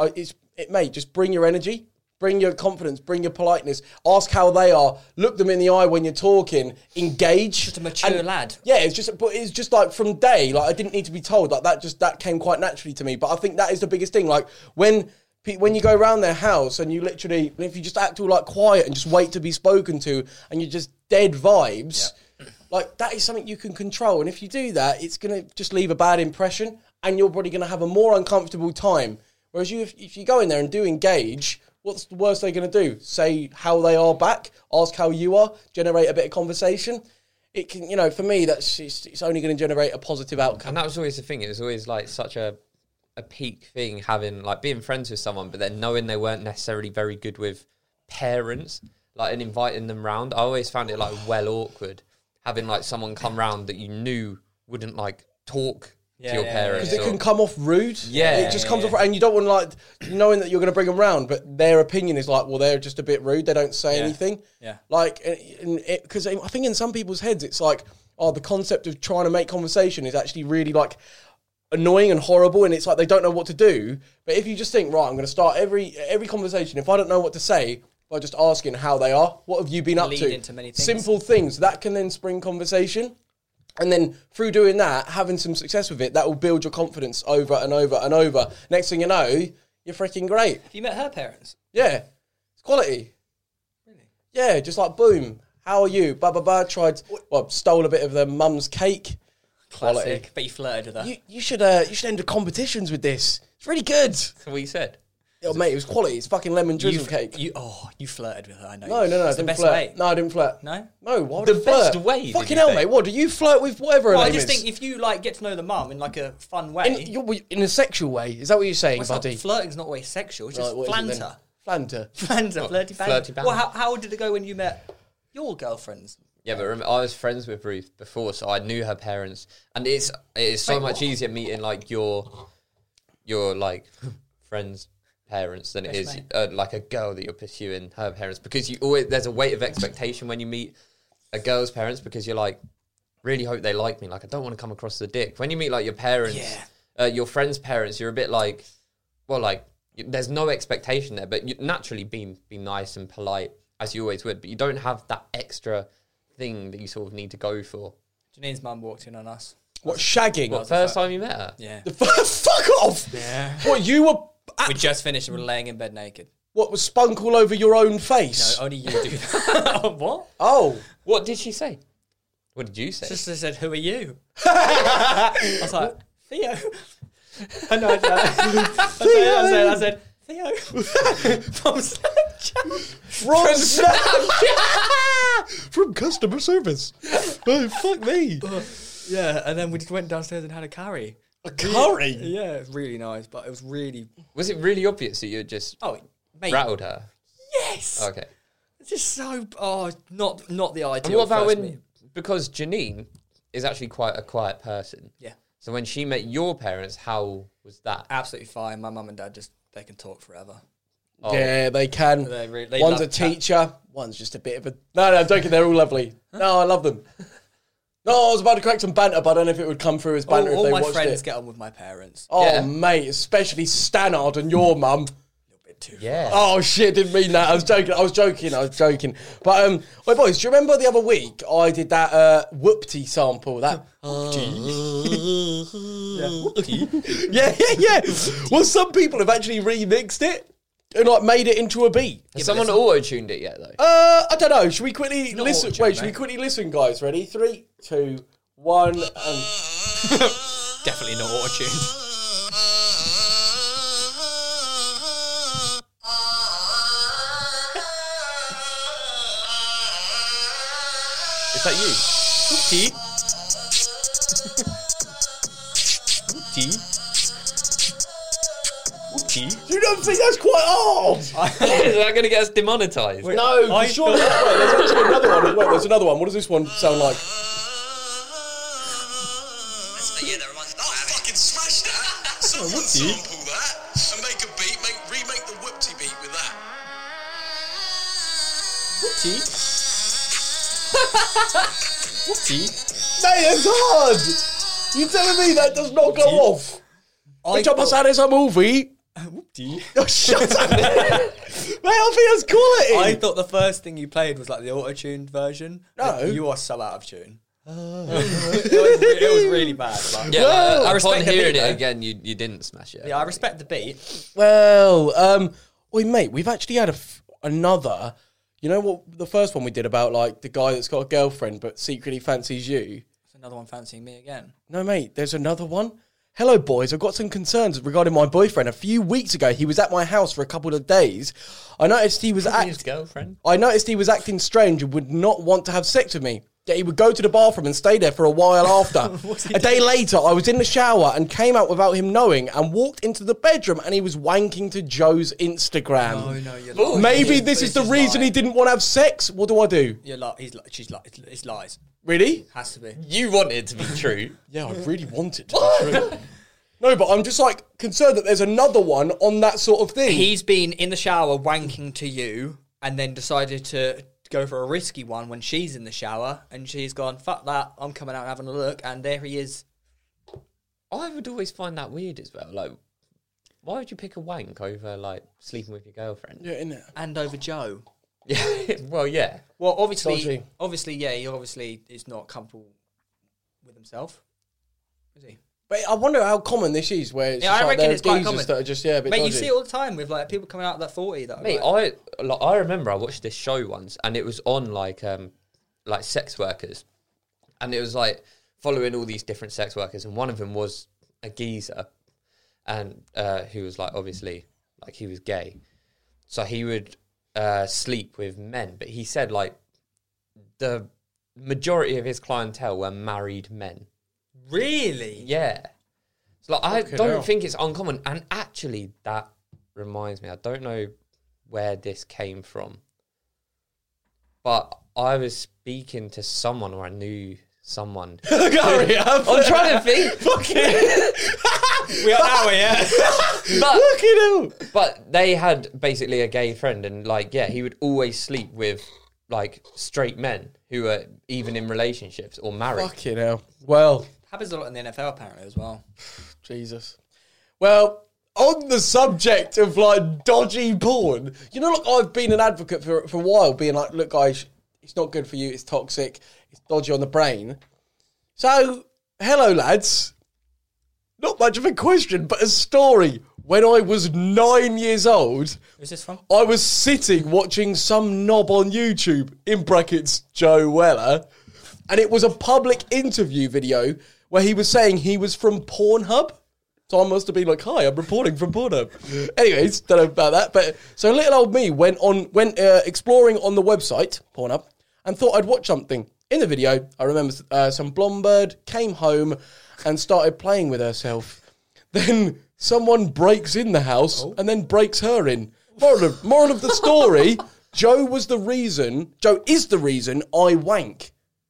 Mate, just bring your energy, bring your confidence, bring your politeness, ask how they are, look them in the eye when you're talking, engage. Just a mature lad. Yeah, it's just like from day, like I didn't need to be told, like that came quite naturally to me. But I think that is the biggest thing. Like when you go around their house and you literally, if you just act all like quiet and just wait to be spoken to, and you're just dead vibes. Yeah. Like, that is something you can control. And if you do that, it's going to just leave a bad impression, and you're probably going to have a more uncomfortable time. Whereas if you go in there and do engage, what's the worst they're going to do? Say how they are back, ask how you are, generate a bit of conversation. It can, you know, for me, it's only going to generate a positive outcome. And that was always the thing. It was always like such a peak thing, having like being friends with someone, but then knowing they weren't necessarily very good with parents, like, and inviting them round. I always found it like well awkward, having like someone come round that you knew wouldn't like talk to your parents. Because it can come off rude. Yeah. It just comes off, and you don't want to, like, knowing that you're going to bring them round, but their opinion is like, well, they're just a bit rude. They don't say anything. Yeah. Like, because I think in some people's heads, it's like, oh, the concept of trying to make conversation is actually really like annoying and horrible, and it's like they don't know what to do. But if you just think, right, I'm going to start every conversation, if I don't know what to say, by just asking how they are, what have you been up to? Into many things. Simple things that can then spring conversation, and then through doing that, having some success with it, that will build your confidence over and over and over. Next thing you know, you're freaking great. Have you met her parents? Yeah, it's quality. Really? Yeah, just like boom. How are you? Stole a bit of their mum's cake. Quality. Classic. But you flirted with her. You should enter competitions with this. It's really good. That's what you said. Oh, mate, it was quality. It's fucking lemon drizzle cake. You flirted with her, I know. No, It's I the didn't best flirt. way. No, I didn't flirt. No? No, why would The I flirt? best way, did Fucking you hell, say? mate. What, do you flirt with whatever her Well, I name just is? think if you like get to know the mum in like a fun way. In a sexual way? Is that what you're saying, buddy? Flirting's not always sexual, it's just Right, what is it then? flanter. Flanter. Flirty bang. Flirty bang. Well, how did it go when you met your girlfriends? Yeah, but remember, I was friends with Ruth before, so I knew her parents, and it is so much easier meeting like your like friends' parents than it is like a girl that you're pursuing her parents, because there's a weight of expectation when you meet a girl's parents, because you're like, really hope they like me, like I don't want to come across the dick. When you meet like your parents, your friends' parents, you're a bit like, well, like there's no expectation there, but you naturally be nice and polite as you always would, but you don't have that extra thing that you sort of need to go for. Janine's mum walked in on us. What, shagging? What, first time you met her? Yeah. Fuck off! Yeah. What, you were... We just finished and we're laying in bed naked. What, was spunk all over your own face? No, only you do that. What? Oh. What did she say? What did you say? Sister said, who are you? I was like, Theo. I know. I said, Theo. From Snapchat. From Snapchat! From customer service. Oh, fuck me. Yeah, and then we just went downstairs and had a curry. A curry? Yeah, it was really nice, but it was really... Was it really obvious that you had just mate. rattled her? Yes! Okay. It's just so not the ideal. And what about first when meet. because Janine is actually quite a quiet person. Yeah, So when she met your parents, how was that? absolutely fine. My mum and dad they can talk forever. Oh. Yeah, they can. They One's love a teacher, one's just a bit of a... No, I'm joking, they're all lovely. No, I love them. No, I was about to crack some banter, but I don't know if it would come through as banter if All they my watched friends it. get on with my parents. Oh, Yeah. mate, especially Stannard and your mum. A little bit too. Yeah. Oh, shit, didn't mean that. I was joking. But, wait, boys, do you remember the other week I did that whoopty sample? That... Yeah. Well, some people have actually remixed it and, like, made it into a beat. Has someone auto-tuned it yet, though? I don't know. Should we quickly not listen? auto-tune, Wait, should we mate. quickly listen, guys? Ready? 3, 2, 1, and... Definitely not auto-tuned. Is that you? Tea. You don't think that's quite hard? Is that going to get us demonetized? No, I sure. thought- Wait, there's actually another one. Wait, there's another one. What does this one sound like? Yeah, that reminds me. Oh, fucking smash that! Someone sample that and make a beat, remake the whoopty beat with that. Mate, that's hard. You telling me that does not go off? Which I must add is a movie. Oh, shut up. Mate, I think that's quality. I thought the first thing you played was like the auto-tuned version. No. You are so out of tune. It was really bad. Like, Yeah, Well, like, I respect upon the hearing beat, it though. again, you didn't smash it. yeah, I respect the beat. Well, oi, mate, we've actually had another. You know what? The first one we did about like the guy that's got a girlfriend but secretly fancies you. There's another one fancying me again. No, mate, there's another one. Hello, boys. I've got some concerns regarding my boyfriend. A few weeks ago, he was at my house for a couple of days. I noticed he was His girlfriend. acting strange and would not want to have sex with me. Yet he would go to the bathroom and stay there for a while after. A day later, I was in the shower and came out without him knowing and walked into the bedroom and he was wanking to Joe's Instagram. No, you're lying. Maybe this is the is reason he lying. didn't want to have sex. What do I do? You're it's lies. Really? Has to be. You want it to be true. Yeah, I really want it to be true. No, but I'm just like concerned that there's another one on that sort of thing. He's been in the shower wanking to you and then decided to go for a risky one when she's in the shower and she's gone, fuck that, I'm coming out and having a look, and there he is. I would always find that weird as well. Like, why would you pick a wank over like sleeping with your girlfriend? Yeah, innit? And over Joe. Yeah. Well, yeah. Well, Dodgy. he obviously is not comfortable with himself. Is he? But I wonder how common this is, where it's Yeah, just I like reckon there are it's quite geezers common. that are just, a bit Mate, you dodgy. see it all the time with like people coming out that 40 that are Mate, like, I remember I watched this show once, and it was on like sex workers, and it was like following all these different sex workers, and one of them was a geezer, and who was like obviously like he was gay, so he would sleep with men, but he said like the majority of his clientele were married men. really? Yeah. So like, I Fucking don't hell. think it's uncommon. And actually, that reminds me, I don't know where this came from, but I was speaking to someone, or I knew someone. Hurry up. I'm trying to think. We are now, yeah. But they had basically a gay friend, and like, yeah, he would always sleep with like straight men who were even in relationships or married. Fucking hell. Well, Happens a lot in the NFL apparently as well. Jesus. Well, on the subject of like dodgy porn, you know, look, I've been an advocate for a while, being like, look, guys, it's not good for you, it's toxic, it's dodgy on the brain. So, hello, lads. Not much of a question, but a story. When I was 9 years old, Who's this from? I was sitting watching some knob on YouTube, in brackets, Joe Weller, and it was a public interview video where he was saying he was from Pornhub. So I must have been like, hi, I'm reporting from Pornhub. Anyways, don't know about that. But so little old me went exploring on the website, Pornhub, and thought I'd watch something. In the video, I remember some blonde bird came home and started playing with herself. Then someone breaks in the house and then breaks her in. Moral of the story, Joe is the reason I wank.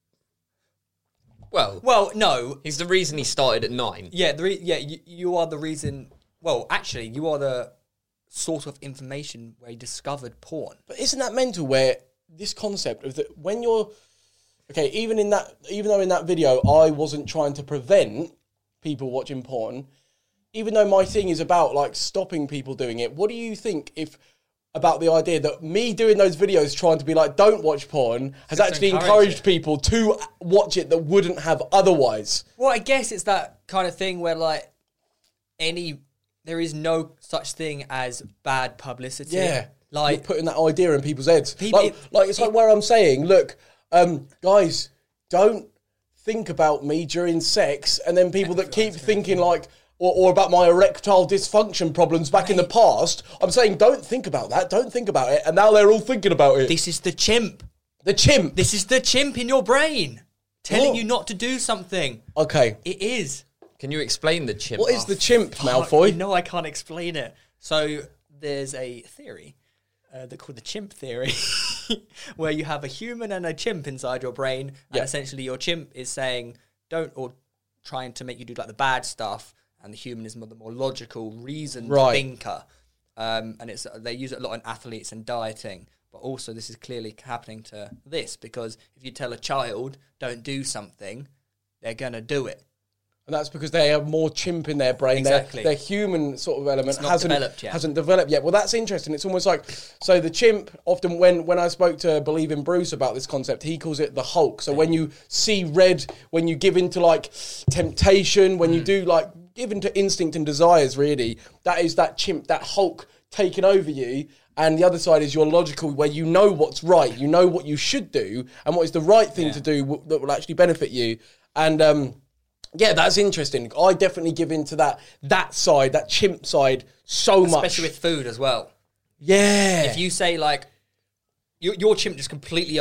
Well, no. he's the reason he started at 9. Yeah, you are the reason. Well, actually, you are the source of information where he discovered porn. But isn't that mental? Where this concept of that when you're okay, even though in that video I wasn't trying to prevent people watching porn, even though my thing is about like stopping people doing it. What do you think about the idea that me doing those videos trying to be like, don't watch porn, has actually encouraged people to watch it that wouldn't have otherwise? Well, I guess it's that kind of thing where like there is no such thing as bad publicity. Yeah. Like you're putting that idea in people's heads. It's like where I'm saying, look, guys, don't think about me during sex, and then people that keep thinking like, or about my erectile dysfunction problems back in the past, I'm saying don't think about that, don't think about it, and now they're all thinking about it. This is the chimp. The chimp. This is the chimp in your brain telling you not to do something. Okay. It is. Can you explain the chimp? What is the chimp, Malfoy? No, I can't explain it. So there's a theory they're called the chimp theory, where you have a human and a chimp inside your brain, and essentially your chimp is saying don't, or trying to make you do like the bad stuff, and the human is the more logical, reasoned thinker. And they use it a lot in athletes and dieting, but also this is clearly happening to this, because if you tell a child don't do something, they're gonna do it. And that's because they have more chimp in their brain. Exactly. Their human sort of element hasn't developed yet. Well, that's interesting. It's almost like, so the chimp, often when I spoke to Believing Bruce about this concept, he calls it the Hulk. So when you see red, when you give into like temptation, when you do like give into instinct and desires, really, that is that chimp, that Hulk taking over you. And the other side is your logical, where you know what's right, you know what you should do, and what is the right thing to do that will actually benefit you. And yeah, that's interesting. I definitely give into that side, that chimp side, so much. Especially with food as well. Yeah. If you say like, your chimp just completely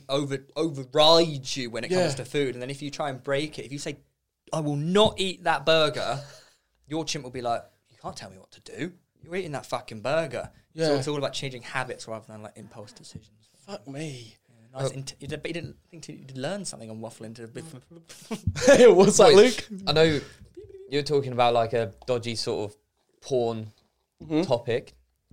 overrides you when it comes to food, and then if you try and break it, if you say, I will not eat that burger, your chimp will be like, you can't tell me what to do. You're eating that fucking burger. Yeah. So it's all about changing habits rather than like impulse decisions. Fuck me. Nice. You didn't think you'd learn something on waffling to. What's that, Luke? I know you're talking about like a dodgy sort of porn topic.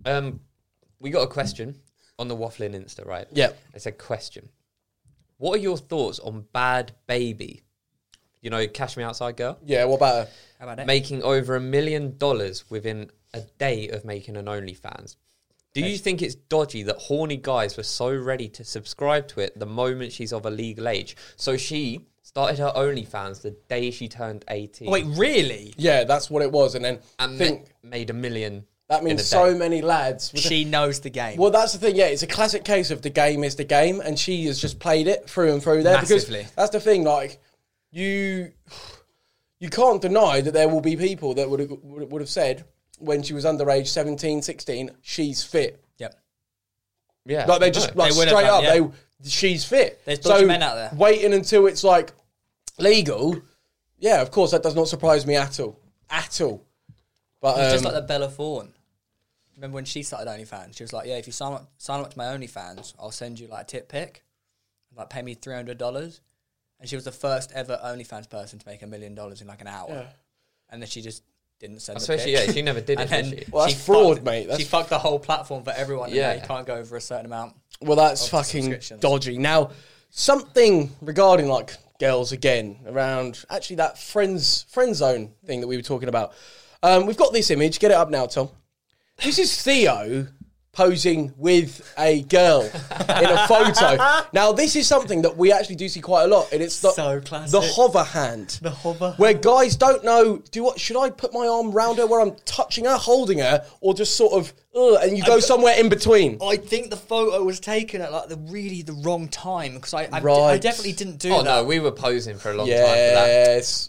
We got a question on the Waffling Insta, right? Yeah. It's a question. What are your thoughts on Bad Baby? You know, Cash Me Outside girl? Yeah, what about her? How about it? Making over $1 million within a day of making an OnlyFans. Do you think it's dodgy that horny guys were so ready to subscribe to it the moment she's of a legal age? So she started her OnlyFans the day she turned 18. Oh, wait, really? Yeah, that's what it was. And then made $1 million. That means so many lads. She knows the game. Well, that's the thing, yeah. It's a classic case of the game is the game, and she has just played it through and through there. Massively. Because that's the thing, like, you can't deny that there will be people that would have said, when she was underage, 17, 16, she's fit. Yep. Yeah. Like they just like straight up, she's fit. There's dodgy men out there. Waiting until it's like legal, yeah, of course that does not surprise me at all. At all. But it's just like the Bella Thorne. Remember when she started OnlyFans? She was like, yeah, if you sign up to my OnlyFans, I'll send you like a tip pic. Like pay me $300. And she was the first ever OnlyFans person to make $1 million in like an hour. Yeah. And then she just didn't send the pic. She never did it, did she? Well, that's fraud, mate. She fucked the whole platform for everyone. Yeah. And you can't go over a certain amount. Well, that's fucking dodgy. Now, something regarding like girls again, around actually that friend zone thing that we were talking about. We've got this image. Get it up now, Tom. This is Theo posing with a girl in a photo. Now, this is something that we actually do see quite a lot, and it's so classic. The hover hand. The hover where guys don't know, should I put my arm round her where I'm touching her, holding her, or just sort of, and you go somewhere in between? I think the photo was taken at like the wrong time, because I definitely didn't do that. Oh no, we were posing for a long time for that. Yes.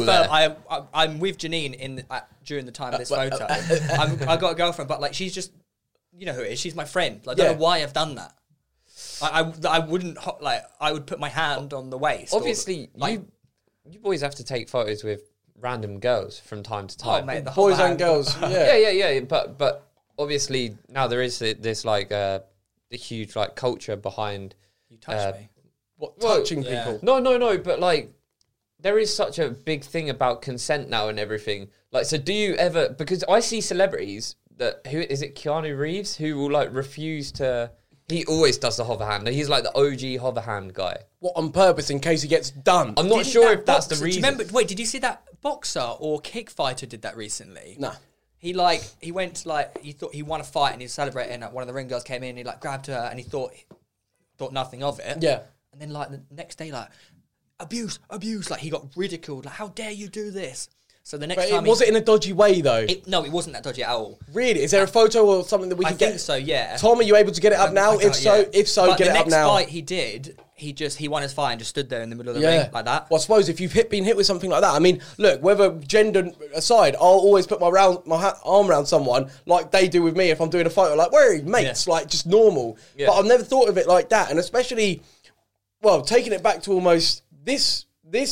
I'm with Janine during the time of this photo. I got a girlfriend, but like she's just, you know who it is. She's my friend. Like, I don't know why I've done that. I wouldn't I would put my hand on the waist. Obviously, you boys have to take photos with random girls from time to time. Oh, mate, the boys and girls. Yeah. Yeah. But obviously now there is this like the huge like culture behind. You touched me. What, touching yeah. people? No, but like there is such a big thing about consent now and everything. Like, so do you ever? Because I see celebrities that who is it? Keanu Reeves who will like refuse to. He always does the hover hand. He's like the OG hover hand guy. What, on purpose in case he gets done? I'm not Didn't sure that if that's the boxer- do you reason. remember? Wait, did you see that boxer or kick fighter did that recently? Nah. He went to like he thought he won a fight and he was celebrating. Like, one of the ring girls came in, he like grabbed her and he thought nothing of it. Yeah. And then like the next day, like abuse, like he got ridiculed. Like, how dare you do this? So the next But time, was it in a dodgy way though? No, it wasn't that dodgy at all. Really? Is there a photo or something that we I can think get? so. Yeah. Tom, are you able to get it up now? I If so, yeah. But get it up now. The next fight he did, he won his fight and just stood there in the middle of the Yeah, ring like that. Well, I suppose if you've been hit with something like that, I mean, look, whether gender aside, I'll always put my arm around someone like they do with me if I'm doing a photo. Like, where are you, mates? Yeah. Like, just normal. Yeah. But I've never thought of it like that, and especially, well, taking it back to almost this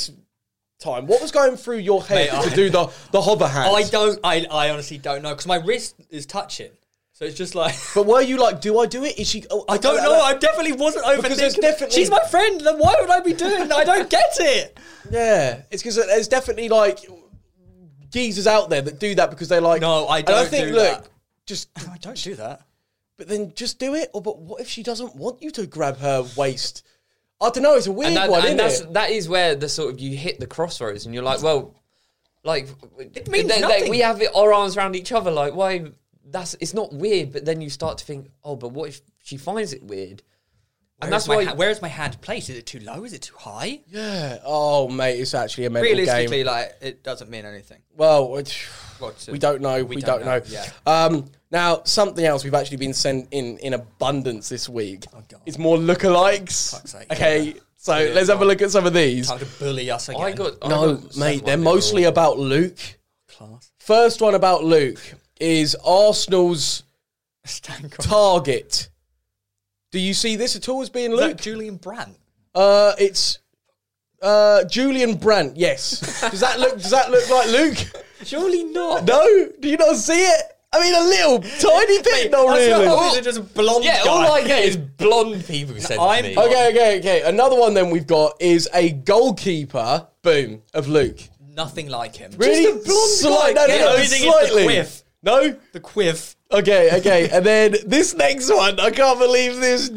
time. What was going through your head Mate, to do the hover hand? I honestly don't know because my wrist is touching, so it's just like. But were you like, do I do it? Is she? Oh, I don't know. I definitely wasn't Because there's overthinking. definitely- She's my friend. Then why would I be doing that? I don't get it. Yeah, it's because there's definitely like geezers out there that do that because they like. No, I and don't I think, do look, that. just. I don't do that. But then just do it. Or but what if she doesn't want you to grab her waist? I don't know. It's a weird one, isn't it? That is where the sort of you hit the crossroads, and you're like, well, like It means nothing. we have our arms around each other. Like, why? It's not weird. But then you start to think, oh, but what if she finds it weird? And that's why. Where is my hand placed? Is it too low? Is it too high? Yeah. Oh, mate, it's actually a mental Realistically, game. like it doesn't mean anything. Well, We don't know. We don't know. Yeah. Now, something else we've actually been sent in abundance this week God. is more lookalikes. Fuck's sake. Okay, so Brilliant. let's have a look at some of these. Time to bully us again. I No, got sent mate, one they're that mostly were- about Luke. Class. First one about Luke is Arsenal's Stan target. Do you see this at all as being Luke? Julian Brandt. It's Julian Brandt. Yes. Does that look like Luke? Surely not. No. Do you not see it? I mean, a little tiny bit. Not really. These are just blonde Yeah, guys. all I get is blonde people sent I'm- to me. Okay. Another one then we've got is a goalkeeper. Boom of Luke. Nothing like him. Really? Just a blonde Slight- guy. no, The only thing is the slightly. quiff. No. The quiff. Okay. And then this next one, I can't believe this.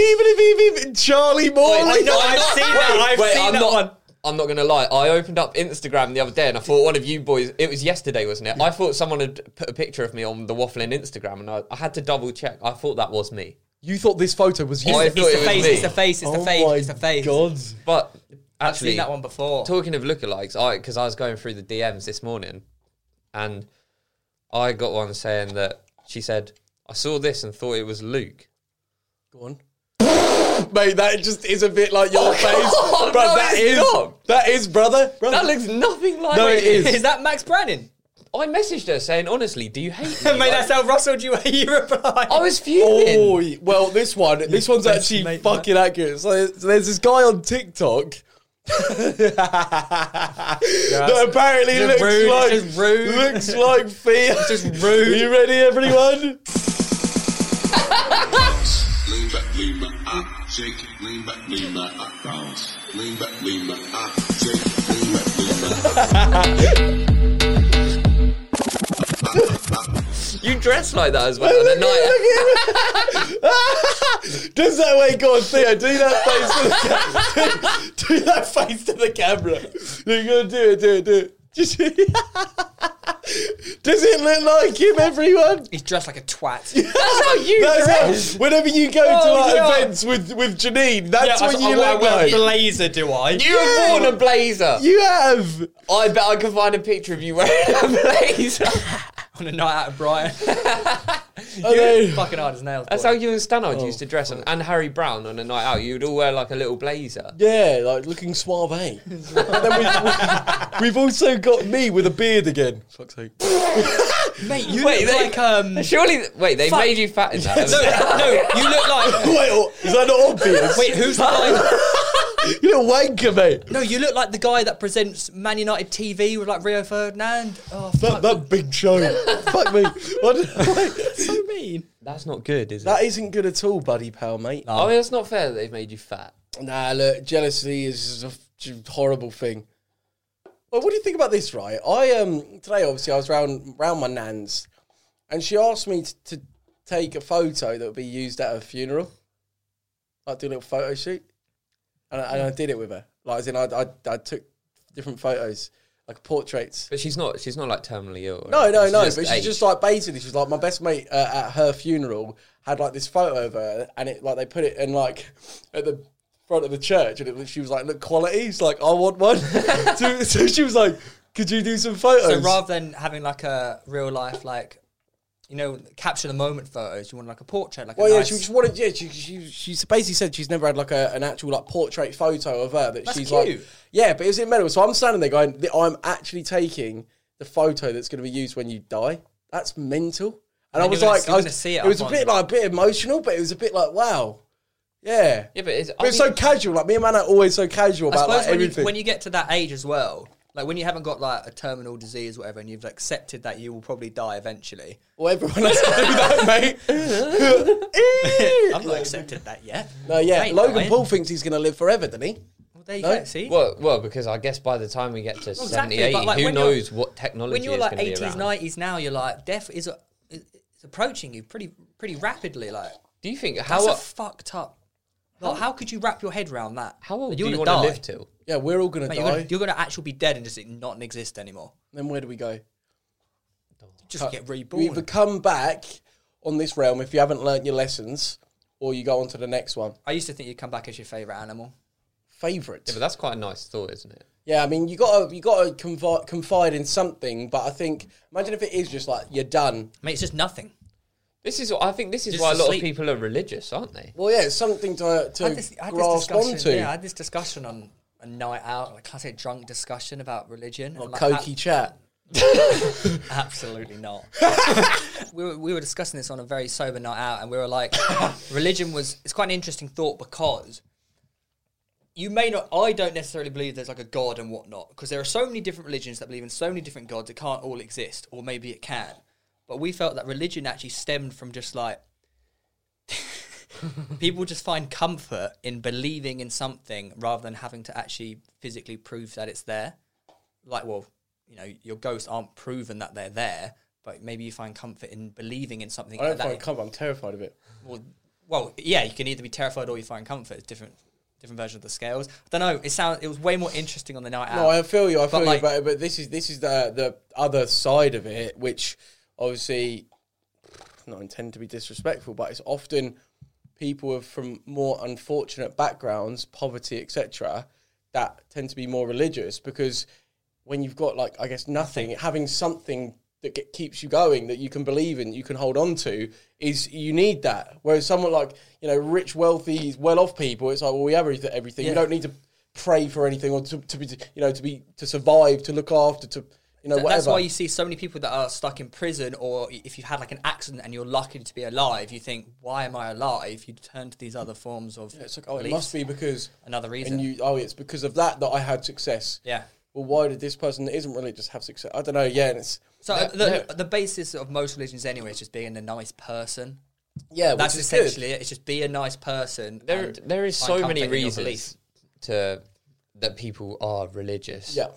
Beep, Charlie Morley. I know, I've seen that. I've seen I'm that not, one. I'm not going to lie. I opened up Instagram the other day and I thought one of you boys, it was yesterday, wasn't it? I thought someone had put a picture of me on the Waffling Instagram and I had to double check. I thought that was me. You thought this photo was you? I It's thought the it was face. me. It's the face. It's the face. my It's the face. God. But I've seen actually, that one before. talking of lookalikes, because I was going through the DMs this morning and I got one saying that she said, I saw this and thought it was Luke. Go on. Mate, that just is a bit like your face. God, Bro, no, that it's is. not. That is, brother. That looks nothing like No, it. it is. Is that Max Brannan? I messaged her saying, honestly, do you hate me? Mate, Like, that's how Russell you replied. I was fuming. Oh, well, this one's best actually mate, fucking accurate. So there's this guy on TikTok that apparently It's looks rude, like it's just rude. looks like Thea. It's just rude. Are you ready, everyone? Lean back, I shake it. Lean back, I bounce. Lean back, I shake it. Lean back, You dress like that as well on a night. Does that way? Go on, Theo. Do that face to the camera. Do that face to the camera. You're gonna do it. Just does it look like him, everyone? He's dressed like a twat. That's how you That's dress. how, whenever you go to Oh, like yeah. events with Janine, that's what you I look wear like. a blazer, do I? You have worn a blazer. You have. I bet I can find a picture of you wearing a blazer. On a night out of Brighton. Okay. Fucking hard as nails. That's boy. how you and Stannard used to dress, and Harry Brown on a night out. You'd all wear like a little blazer. Yeah, like looking suave. And then we've also got me with a beard again. Fuck's sake. Mate, you Wait, look like Surely, wait, they Fuck. made you fat in that. haven't No, they? no, you look like. Wait, is that not obvious? Wait, who's the guy? You little wanker, mate. No, you look like the guy that presents Man United TV with like Rio Ferdinand. Oh, fuck. That big show. Fuck me. What? so mean. That's not good, is it? That isn't good at all, buddy pal, mate. I mean, it's not fair that they've made you fat. Nah, look, jealousy is a horrible thing. Well, what do you think about this, right? Today, obviously, I was round my nan's, and she asked me to take a photo that would be used at her funeral. Like, do a little photo shoot. And I did it with her. Like, as in, I took different photos, like portraits. But she's not like terminally ill. No. She's But she's just like, basically, she's like, my best mate at her funeral had like this photo of her, and it like they put it in like at the front of the church, and she was like, look, quality. It's like, I want one. so she was like, could you do some photos? So rather than having like a real life, like, you know, capture the moment photos, you want like a portrait, like. Well, yeah, nice... she just wanted. Yeah, she basically said she's never had like an actual like portrait photo of her. That's she's cute. Like, yeah, but it was in metal. So I'm standing there going, I'm actually taking the photo that's going to be used when you die. That's mental. And I was like, it was a bit emotional, but it was a bit like, wow, yeah. Yeah, but it's so casual. Like me and man are always so casual about like everything. When you get to that age as well. Like, when you haven't got, like, a terminal disease or whatever, and you've accepted that you will probably die eventually. Well, everyone has to do that, mate. I've not accepted that yet. No, yeah. Logan Paul thinks he's going to live forever, doesn't he? Well, there you go, see? Well, because I guess by the time we get to 70, 80, like, who knows what technology when you're is like going to be 80s, around. 90s now, you're like, death is approaching you pretty rapidly, like. Do you think, That's a fucked up. Like, how could you wrap your head around that? How old Like, do you want to live till? Yeah, we're all going to die. You're going to actually be dead and just not exist anymore. Then where do we go? Just get reborn. You either come back on this realm if you haven't learnt your lessons, or you go on to the next one. I used to think you'd come back as your favourite animal. Favourite? Yeah, but that's quite a nice thought, isn't it? Yeah, I mean, you gotta confide in something, but I think, imagine if it is just like, you're done. Mate, it's just nothing. I think this is Just why a lot sleep. of people are religious, aren't they? Well, yeah, it's something to grasp onto. Yeah, I had this discussion on a night out, like classic drunk discussion about religion. Or and like, cokey chat. Absolutely not. we were discussing this on a very sober night out, and we were like, religion it's quite an interesting thought, because you may not, I don't necessarily believe there's like a God and whatnot, because there are so many different religions that believe in so many different gods, it can't all exist, or maybe it can. But we felt that religion actually stemmed from just like, people just find comfort in believing in something rather than having to actually physically prove that it's there. Like, well, you know, your ghosts aren't proven that they're there, but maybe you find comfort in believing in something. I don't like find comfort, I'm terrified of it. Well, yeah, you can either be terrified or you find comfort. It's different versions of the scales. I don't know. It was way more interesting on the night out. No, I feel you. Like, but this is the other side of it, which obviously not intended to be disrespectful, but it's often people from more unfortunate backgrounds, poverty, etc., that tend to be more religious, because when you've got, like, I guess nothing, having something that keeps you going, that you can believe in, you can hold on to, is you need that. Whereas someone like, you know, rich, wealthy, well-off people, it's like, well, we have everything. Yeah. You don't need to pray for anything, or to survive, to look after, to, you know, whatever. That's why you see so many people that are stuck in prison, or if you've had like an accident and you're lucky to be alive, you think, why am I alive? You turn to these other forms of it's like, it must be because another reason. It's because of that I had success. Yeah. Well, why did this person that isn't religious have success? I don't know. Yeah, and it's so the basis of most religions anyway is just being a nice person. Yeah, that's which is essentially good. it. It's just be a nice person. There is so many reasons that people are religious. Yeah,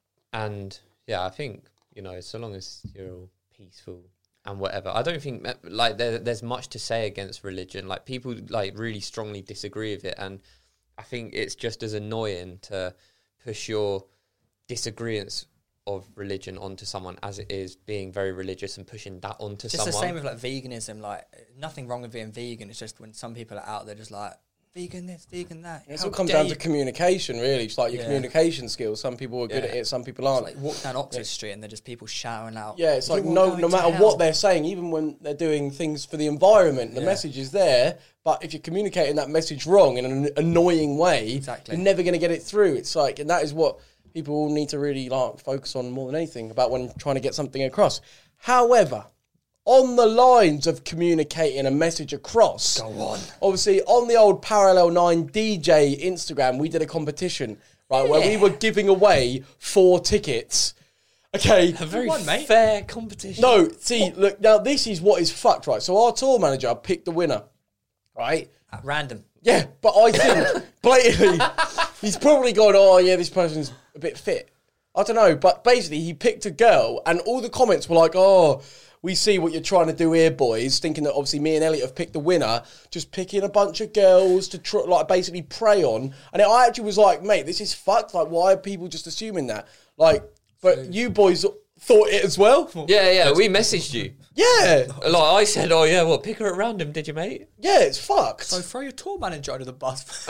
and yeah, I think, you know, so long as you're all peaceful and whatever, I don't think like there's much to say against religion. Like, people like really strongly disagree with it, and I think it's just as annoying to push your disagreements of religion onto someone as it is being very religious and pushing that onto just someone. The same with like veganism. Like, nothing wrong with being vegan. It's just when some people are out there just like, vegan this, vegan that. It all comes down to communication, really. It's like your communication skills. Some people are good at it, some people aren't. It's like walk down Oxford Street and they're just people shouting out. Yeah, it's like no matter what they're saying, even when they're doing things for the environment, the message is there. But if you're communicating that message wrong in an annoying way, you're never going to get it through. It's like, and that is what people all need to really like focus on more than anything about when trying to get something across. However, on the lines of communicating a message across. Go on. Obviously, on the old Parallel 9 DJ Instagram, we did a competition, right, where we were giving away 4 tickets. Okay. A very Come on, mate. fair competition. No, see, look, now this is what is fucked, right? So our tour manager picked the winner, right? At random. Yeah, but I think, blatantly, he's probably gone, oh, yeah, this person's a bit fit. I don't know, but basically he picked a girl and all the comments were like, oh, we see what you're trying to do here, boys, thinking that obviously me and Elliot have picked the winner, just picking a bunch of girls to like basically prey on. And I actually was like, mate, this is fucked. Like, why are people just assuming that? Like, but you boys thought it as well? Yeah, we messaged you. Yeah. Like, I said, oh, yeah, what, pick her at random, did you, mate? Yeah, it's fucked. So throw your tour manager under the bus. No,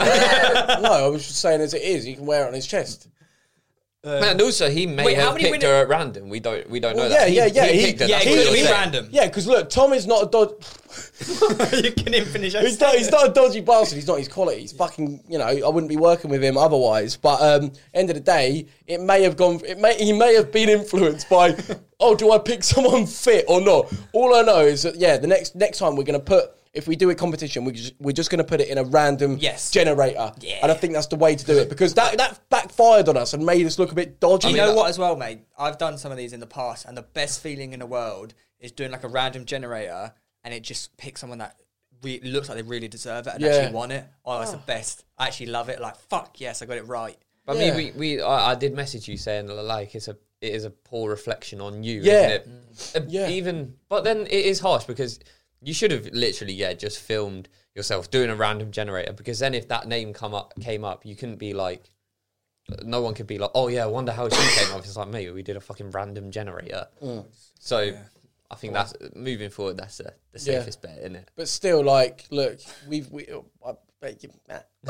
I was just saying as it is. You can wear it on his chest. And also, he may Wait, how have many picked her at random. We don't know Well, that. yeah. He picked her. yeah, That's it what could you're be saying. random. Yeah, because look, Tom is not a dodgy... You can even finish. He's not a dodgy bastard. He's not his quality. He's fucking, I wouldn't be working with him otherwise. But end of the day, it may have gone... He may have been influenced by, oh, do I pick someone fit or not? All I know is that, the next time we're going to put... If we do a competition, we're just going to put it in a random generator. Yeah. And I think that's the way to do it. Because that backfired on us and made us look a bit dodgy. You know what as well, mate? I've done some of these in the past, and the best feeling in the world is doing like a random generator, and it just picks someone that looks like they really deserve it and actually won it. Oh, it's the best. I actually love it. Like, fuck, yes, I got it right. But I mean, I did message you saying, like, it is a poor reflection on you, Yeah. isn't it? But then it is harsh because... You should have literally, just filmed yourself doing a random generator, because then if that name came up, you couldn't be like, no one could be like, oh yeah, I wonder how she came up. It's like, mate, we did a fucking random generator. So I think that's, moving forward, that's the safest bet, isn't it? But still, like, look, I bet you,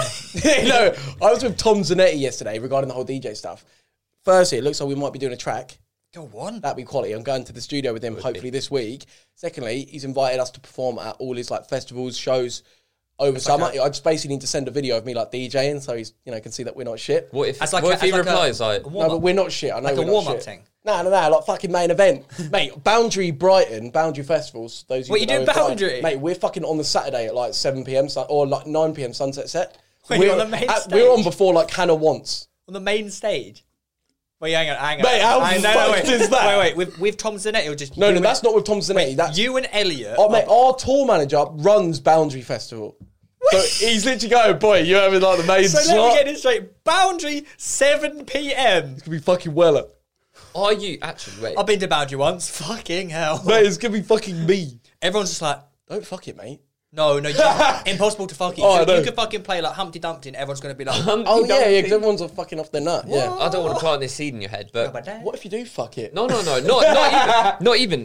I was with Tom Zanetti yesterday regarding the whole DJ stuff. Firstly, it looks like we might be doing a track. Go on. That'd be quality. I'm going to the studio with him hopefully this week. Secondly, he's invited us to perform at all his like festivals, shows over summer. I just basically need to send a video of me like DJing, so he's can see that we're not shit. What if he replies like, no, but we're not shit. I know like we're a not warm-up shit. thing. No, like fucking main event, mate. Boundary Festivals. Those. What, you doing Boundary? Mate, we're fucking on the Saturday at like 7 p.m. or like 9 p.m. sunset set. Wait, you're on the main stage? We're on before like Hannah Wants. On the main stage? Wait, hang on. Mate, how fucked is that? Wait, with Tom Zanetti or just... No, that's not with Tom Zanetti. That's you and Elliot... Oh, mate, our tour manager runs Boundary Festival. So he's literally going, boy, you're having like the main So slot. let me get this straight. Boundary, 7 p.m. It's going to be fucking Weller. are you actually, wait. I've been to Boundary once. Fucking hell. Mate, it's going to be fucking me. Everyone's just like... Don't fuck it, mate. No, impossible to fuck it. Oh, I know. You could fucking play like Humpty Dumpty and everyone's going to be like... Oh, yeah, because everyone's all fucking off their nut. Yeah. I don't want to plant this seed in your head, but... What if you do fuck it? No, not even.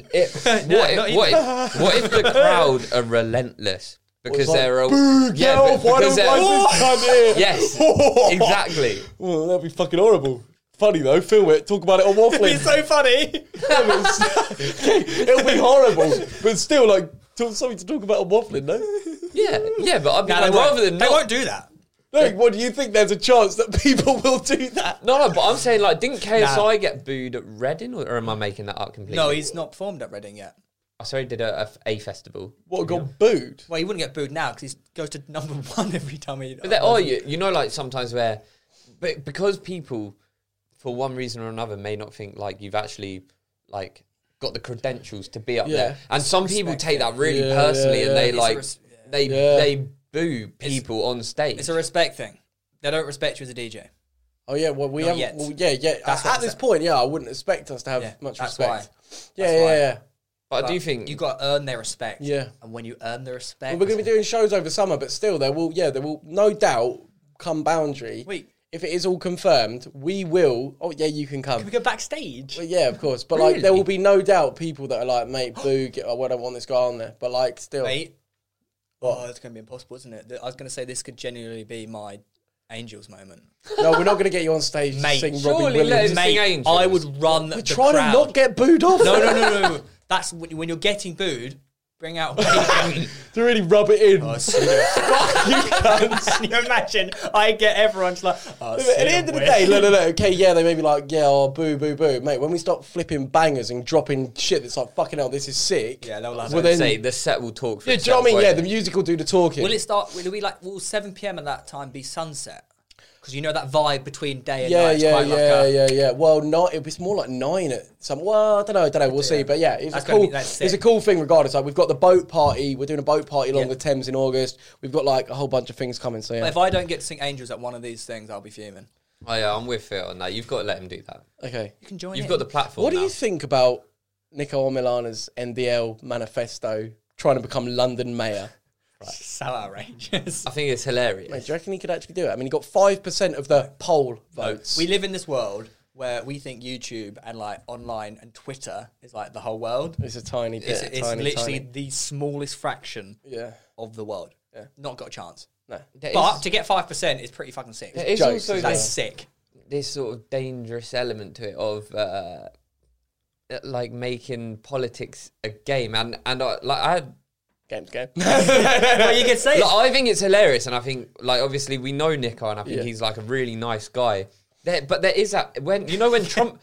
What if the crowd are relentless? Because like, they're... Boo, get off, why don't I just come here? Yes, exactly. Well, that'd be fucking horrible. Funny though, film it, talk about it on Waffling. It's so funny. It'll be horrible, but still, like, something to talk about on Waffling, no? Yeah, but I'd be like, rather than They not... won't do that. No, what do you think? There's a chance that people will do that? No, but I'm saying, like, didn't KSI get booed at Reading, or am I making that up completely? No, he's not performed at Reading yet. I saw he did a festival. What, got booed? Well, he wouldn't get booed now because he goes to number 1 every time he... But there are, you know, like, sometimes where... But because people, for one reason or another, may not think, like, you've actually, like... got the credentials to be up there, and some people take that really personally, and they they boo people on stage. It's a respect thing. They don't respect you as a DJ. Oh yeah, well we Not haven't. yet. Well, yeah. That's At this point, I wouldn't expect us to have much that's respect. why. Yeah. But I do think you got to earn their respect. Yeah. And when you earn their respect, Well, we're going to be doing shows over summer, but still, there will no doubt come Boundary. Wait. If it is all confirmed, we will. Oh yeah, you can come. Can we go backstage? Well, yeah, of course. But like, there will be no doubt people that are like, mate, boo, I don't want this guy on there. But like, still, Mate. Oh, it's going to be impossible, isn't it? I was going to say this could genuinely be my Angels moment. no, we're not going to get you on stage to Mate, sing surely Robbie let Williams. us Mate, sing Angels. I would run We're the trying crowd. to not get booed off. No. That's when you're getting booed. bring out bacon. To really rub it in. Oh, Can you imagine? I get everyone just like, oh, At the end of the day, no. Okay, yeah, they may be like, yeah, oh, boo, mate. When we start flipping bangers and dropping shit that's like, fucking hell, this is sick. Yeah, they'll Well, then say the set will talk for do you know what I mean? Yeah, the music will do the talking. Will it start? Will it be like? Will 7 p.m. at that time be sunset? Because you know that vibe between day and night. Yeah. Well, not. It's more like 9 at some. Well, I don't know. We'll see. But yeah, it's That's a cool. that's It's a sick. cool thing, regardless. Like we've got the boat party. We're doing a boat party along the Thames in August. We've got like a whole bunch of things coming. So yeah. But if I don't get to sing Angels at one of these things, I'll be fuming. Oh yeah, I'm with Phil on that. You've got to let him do that. Okay. You can join. You've got the platform. What do now. you think about Nico Milana's NDL manifesto trying to become London mayor? So outrageous. I think it's hilarious. Mate, do you reckon he could actually do it? I mean, he got 5% of the poll votes. We live in this world where we think YouTube and like online and Twitter is like the whole world. It's a tiny bit. It's literally the smallest fraction of the world. Yeah. Not got a chance. No. But to get 5% is pretty fucking sick. There is jokes, also That's this, sick. this sort of dangerous element to it of like making politics a game, and I had. Game's game. Well, you could say Like, I think it's hilarious, and I think like obviously we know Nico, and I think he's like a really nice guy. But there is that when Trump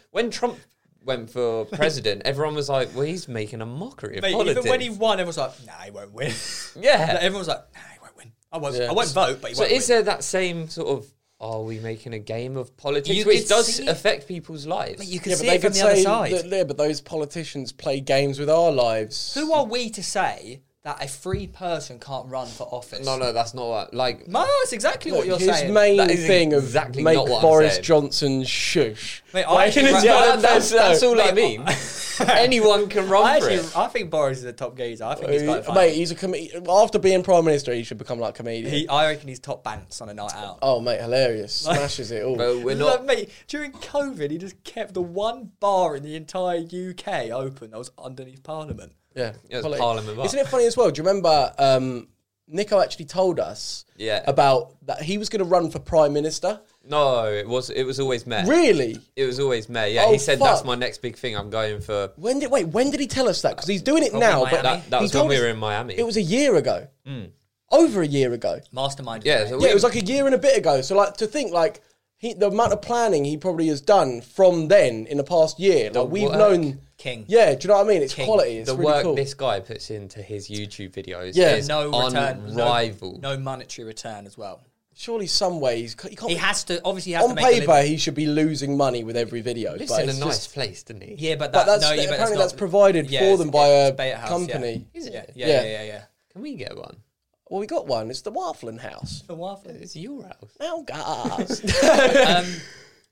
went for president, everyone was like, well, he's making a mockery of politics. Even when he won, everyone was like, nah, he won't win. Yeah. Like, everyone was like, nah, he won't win. I won't vote, but he So won't is win. there that same sort of, are we making a game of politics, You which could does see- affect people's lives? You can Yeah, see but they it from could the other say side. that, but those politicians play games with our lives. Who are we to say that a free person can't run for office? No, that's not what, like... No, that's exactly what you're His saying. main That is thing exactly of make not what I'm Boris saying. Johnson shush. Mate, I Like, actually in his run- that's all I mean. Anyone can run for it. I think Boris is a top geezer. I think he's quite funny. Mate, he's a comedian. After being Prime Minister, he should become like a comedian. I reckon he's top bants on a night out. Oh, mate, hilarious. Smashes it all. But we're Like, not... mate, during COVID, he just kept the one bar in the entire UK open that was underneath Parliament. Yeah. It was Quality. Parliament bar. Isn't it funny as well? Do you remember Nico actually told us about that he was going to run for Prime Minister? No, it was always Mayor. Really? It was always Mayor. Yeah, Oh, he said fuck. that's my next big thing. I'm going for... When did he tell us that? Because he's doing it now. But Miami. That he was when told we us were in Miami. It was a year ago. Over a year ago. Mastermind. Yeah, mate. so Yeah, it was like a year and a bit ago. So like to think like the amount of planning he probably has done from then in the past year. Like we've work. known. King. Yeah, do you know what I mean? It's King. quality. It's the really work cool. this guy puts into his YouTube videos Yeah. is No return. unrivaled. No monetary return as well. Surely some ways he can't. He has to, obviously, he has on to make a paper, living. he should be losing money with every video. Lives but in a it's nice just, place, doesn't he? Yeah, but but that, that's no, yeah, but apparently not- that's provided Yeah, for it's- them by it's a Beta House, company. Is it? Yeah. Can we get one? Well, we got one. It's the Waffling House. The waffle. It's your house. Oh, guys. Um,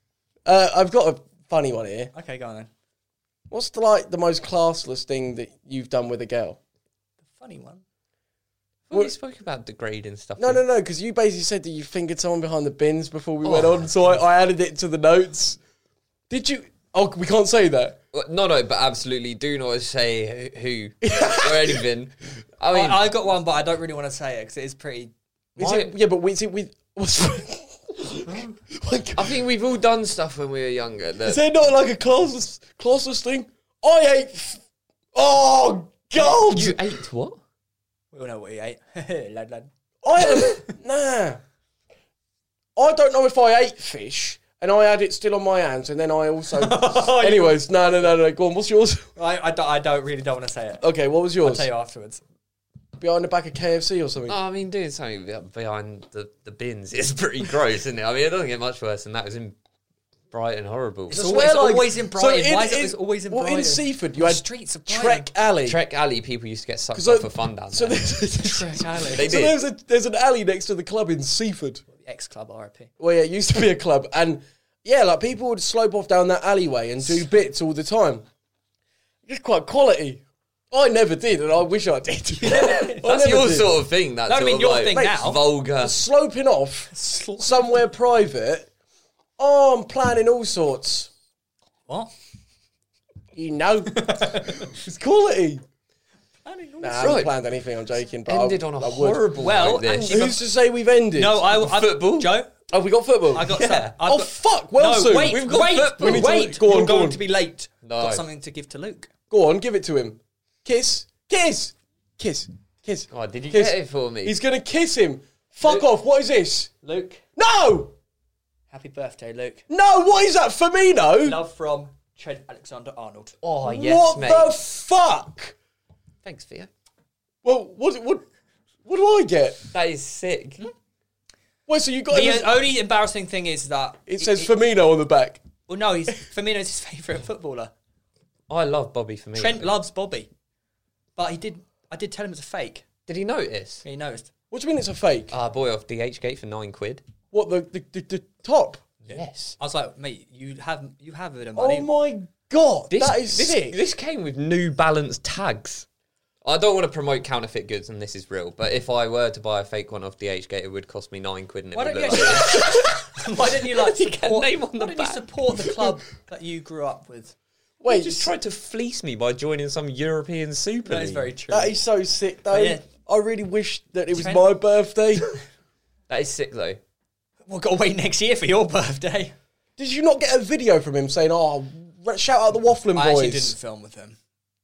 I've got a funny one here. okay, go on then. What's the most classless thing that you've done with a girl? Funny one. Well, we spoke about degrading stuff. No, because you basically said that you fingered someone behind the bins before we went on, so I added it to the notes. Did you? Oh, we can't say that. No, but absolutely do not say who or anything. I mean, I got one, but I don't really want to say it because it is pretty. Is it, yeah, but is it with... What's, I think we've all done stuff when we were younger. That, is there not like a classless thing? I ate... Oh, God! you ate what? We all know what he ate. lad. Nah. I don't know if I ate fish and I had it still on my hands and then I also... Anyways, no. Go on, what's yours? I really don't want to say it. Okay, what was I'll yours? tell you afterwards. Behind the back of KFC or something? No, I mean, doing something behind the bins is pretty gross, isn't it? I mean, it doesn't get much worse than that. It was in Brighton, horrible. It's always in Brighton. Why is it always in well, Brighton? in Seaford, you The had streets of Brighton. Trek Alley. Trek Alley, people used to get sucked So- off for fun down So there. there's, Alley. They so did. there's an alley next to the club in Seaford. X Club RIP. Well, yeah, it used to be a club. And, yeah, like, people would slope off down that alleyway and do bits all the time. It's quite quality. I never did, and I wish I did. That's your sort of thing. That's No, I mean, sort your of like thing now. vulgar. Sloping off somewhere private. Oh, I'm planning all sorts. What? You know. It's quality. Nah, I haven't Right. planned anything, I'm joking. But Ended on a I would. horrible Well, note this. actually- Who's to say we've ended? No, I Football? Joe, Have we got football? I got. Yeah. I've Oh, got, fuck. Well, no, soon. wait, We've got wait, football. We need to- wait. go on, You're go going on. to be late. No. Got something to give to Luke. Go on, give it to him. Kiss. Kiss. Oh, did you Kiss. get it for me? He's going to kiss him. Fuck off. What is this? Luke, No! happy birthday, Luke. No, what is that? Firmino? Love from Trent Alexander-Arnold. Oh, yes, what mate. the fuck? Thanks, Theo. Well, what do I get? That is sick. Well, so you got The only embarrassing thing is that it says Firmino on the back. well, no, Firmino's his favourite footballer. I love Bobby for me. Trent loves Bobby, but I did tell him it's a fake. Did he notice? He noticed. What do you mean it's a fake? Ah, boy, off DH gate for £9. What, the top? Yes. I was like, mate, you have a bit of money. Oh my god, that is sick. This came with New Balance tags. I don't want to promote counterfeit goods, and this is real. But if I were to buy a fake one off DHgate, it would cost me £9, and it Why would don't you look like this. Why don't you like You get support? name on Why the don't you back. support the club that you grew up with? Wait, You just tried to fleece me by joining some European Super That is League. very true. that is so sick though. Yeah. I really wish that it was Trent- my birthday. That is sick, though. We've got to wait next year for your birthday. Did you not get a video from him saying, "Oh, shout out the Waffling I actually Boys"? didn't film with him.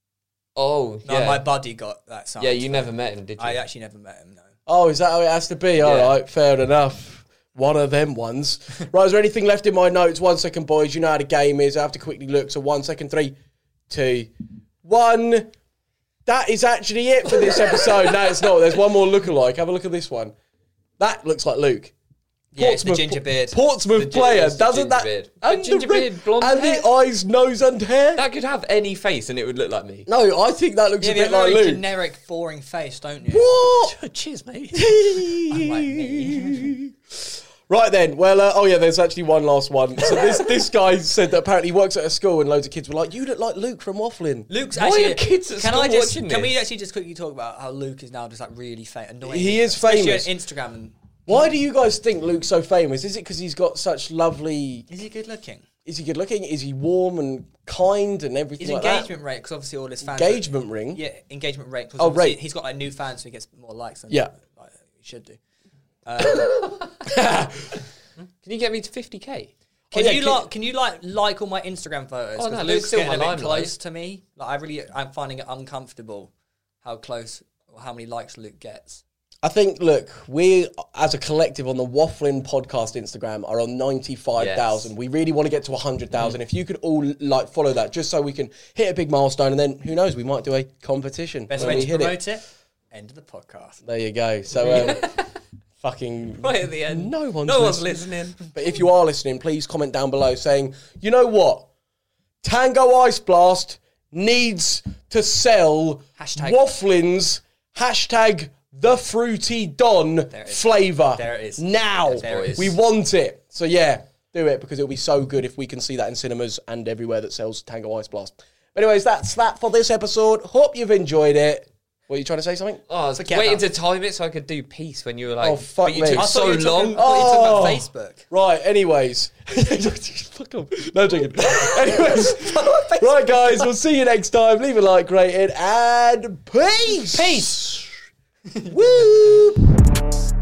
Oh, No, yeah. my buddy got that signed. Yeah, you never met him, did you? I actually never met him, no. Oh, is that how it has to be? All Yeah. right, fair enough. One of them ones. Right, is there anything left in my notes? 1 second, boys. You know how the game is. I have to quickly look. So 1 second, 3, 2, 1. That is actually it for this episode. No, it's not. There's one more lookalike. Have a look at this one. That looks like Luke. Yeah, it's the ginger beard. Portsmouth player, it's the doesn't that? ginger beard. And The ginger beard, blonde and hair. the eyes, nose, and hair. That could have any face, and it would look like me. No, I think that looks Yeah, a you have bit a like very Luke. generic, boring face, don't you? What? Cheers, mate. Unlike me. Right then, well, oh yeah, there's actually one last one. So this guy said that apparently he works at a school and loads of kids were like, "You look like Luke from Waffling." Luke's Why actually. are kids at can school I just? watching Can we this? actually just quickly talk about how Luke is now just like really annoying? He is Especially famous. on Instagram. And Why do you guys think Luke's so famous? Is it because he's got such lovely? is he good looking? Is he good looking? Is he warm and kind and everything His like engagement rate, because obviously all his fans. Engagement ring? Yeah, engagement rate. 'cause Oh, obviously rate. He's got like new fans, so he gets more likes than Yeah. like, he should do. Can you get me to 50k? Can yeah, you like all my Instagram photos? Oh, no, 'Cause Luke's Luke's still getting a my bit limelight. close to me. Like I'm finding it uncomfortable how close or how many likes Luke gets. I think, look, we as a collective on the Waffling Podcast Instagram are on 95,000. Yes. We really want to get to 100,000. If you could all like follow that, just so we can hit a big milestone, and then who knows, we might do a competition. Best when way we to hit promote it. End of the podcast. There you go. So, fucking Right at the end. No one's listening. But if you are listening, please comment down below saying, you know what? Tango Ice Blast needs to sell Hashtag- Wafflins, hashtag the Fruity Don it is. flavour. There it is. Now. There it is. We want it. So yeah, do it because it'll be so good if we can see that in cinemas and everywhere that sells Tango Ice Blast. But anyways, that's that for this episode. Hope you've enjoyed it. What, are you trying to say something? Oh, I was Forget waiting that. to time it so I could do peace when you were like, Oh, fuck but you me. took I so thought you were long. talking- I thought you were talking about Facebook. Right, anyways. Fuck off. No, joking. Anyways. Right, guys, we'll see you next time. Leave a like, rate it, and peace. Peace. Woo.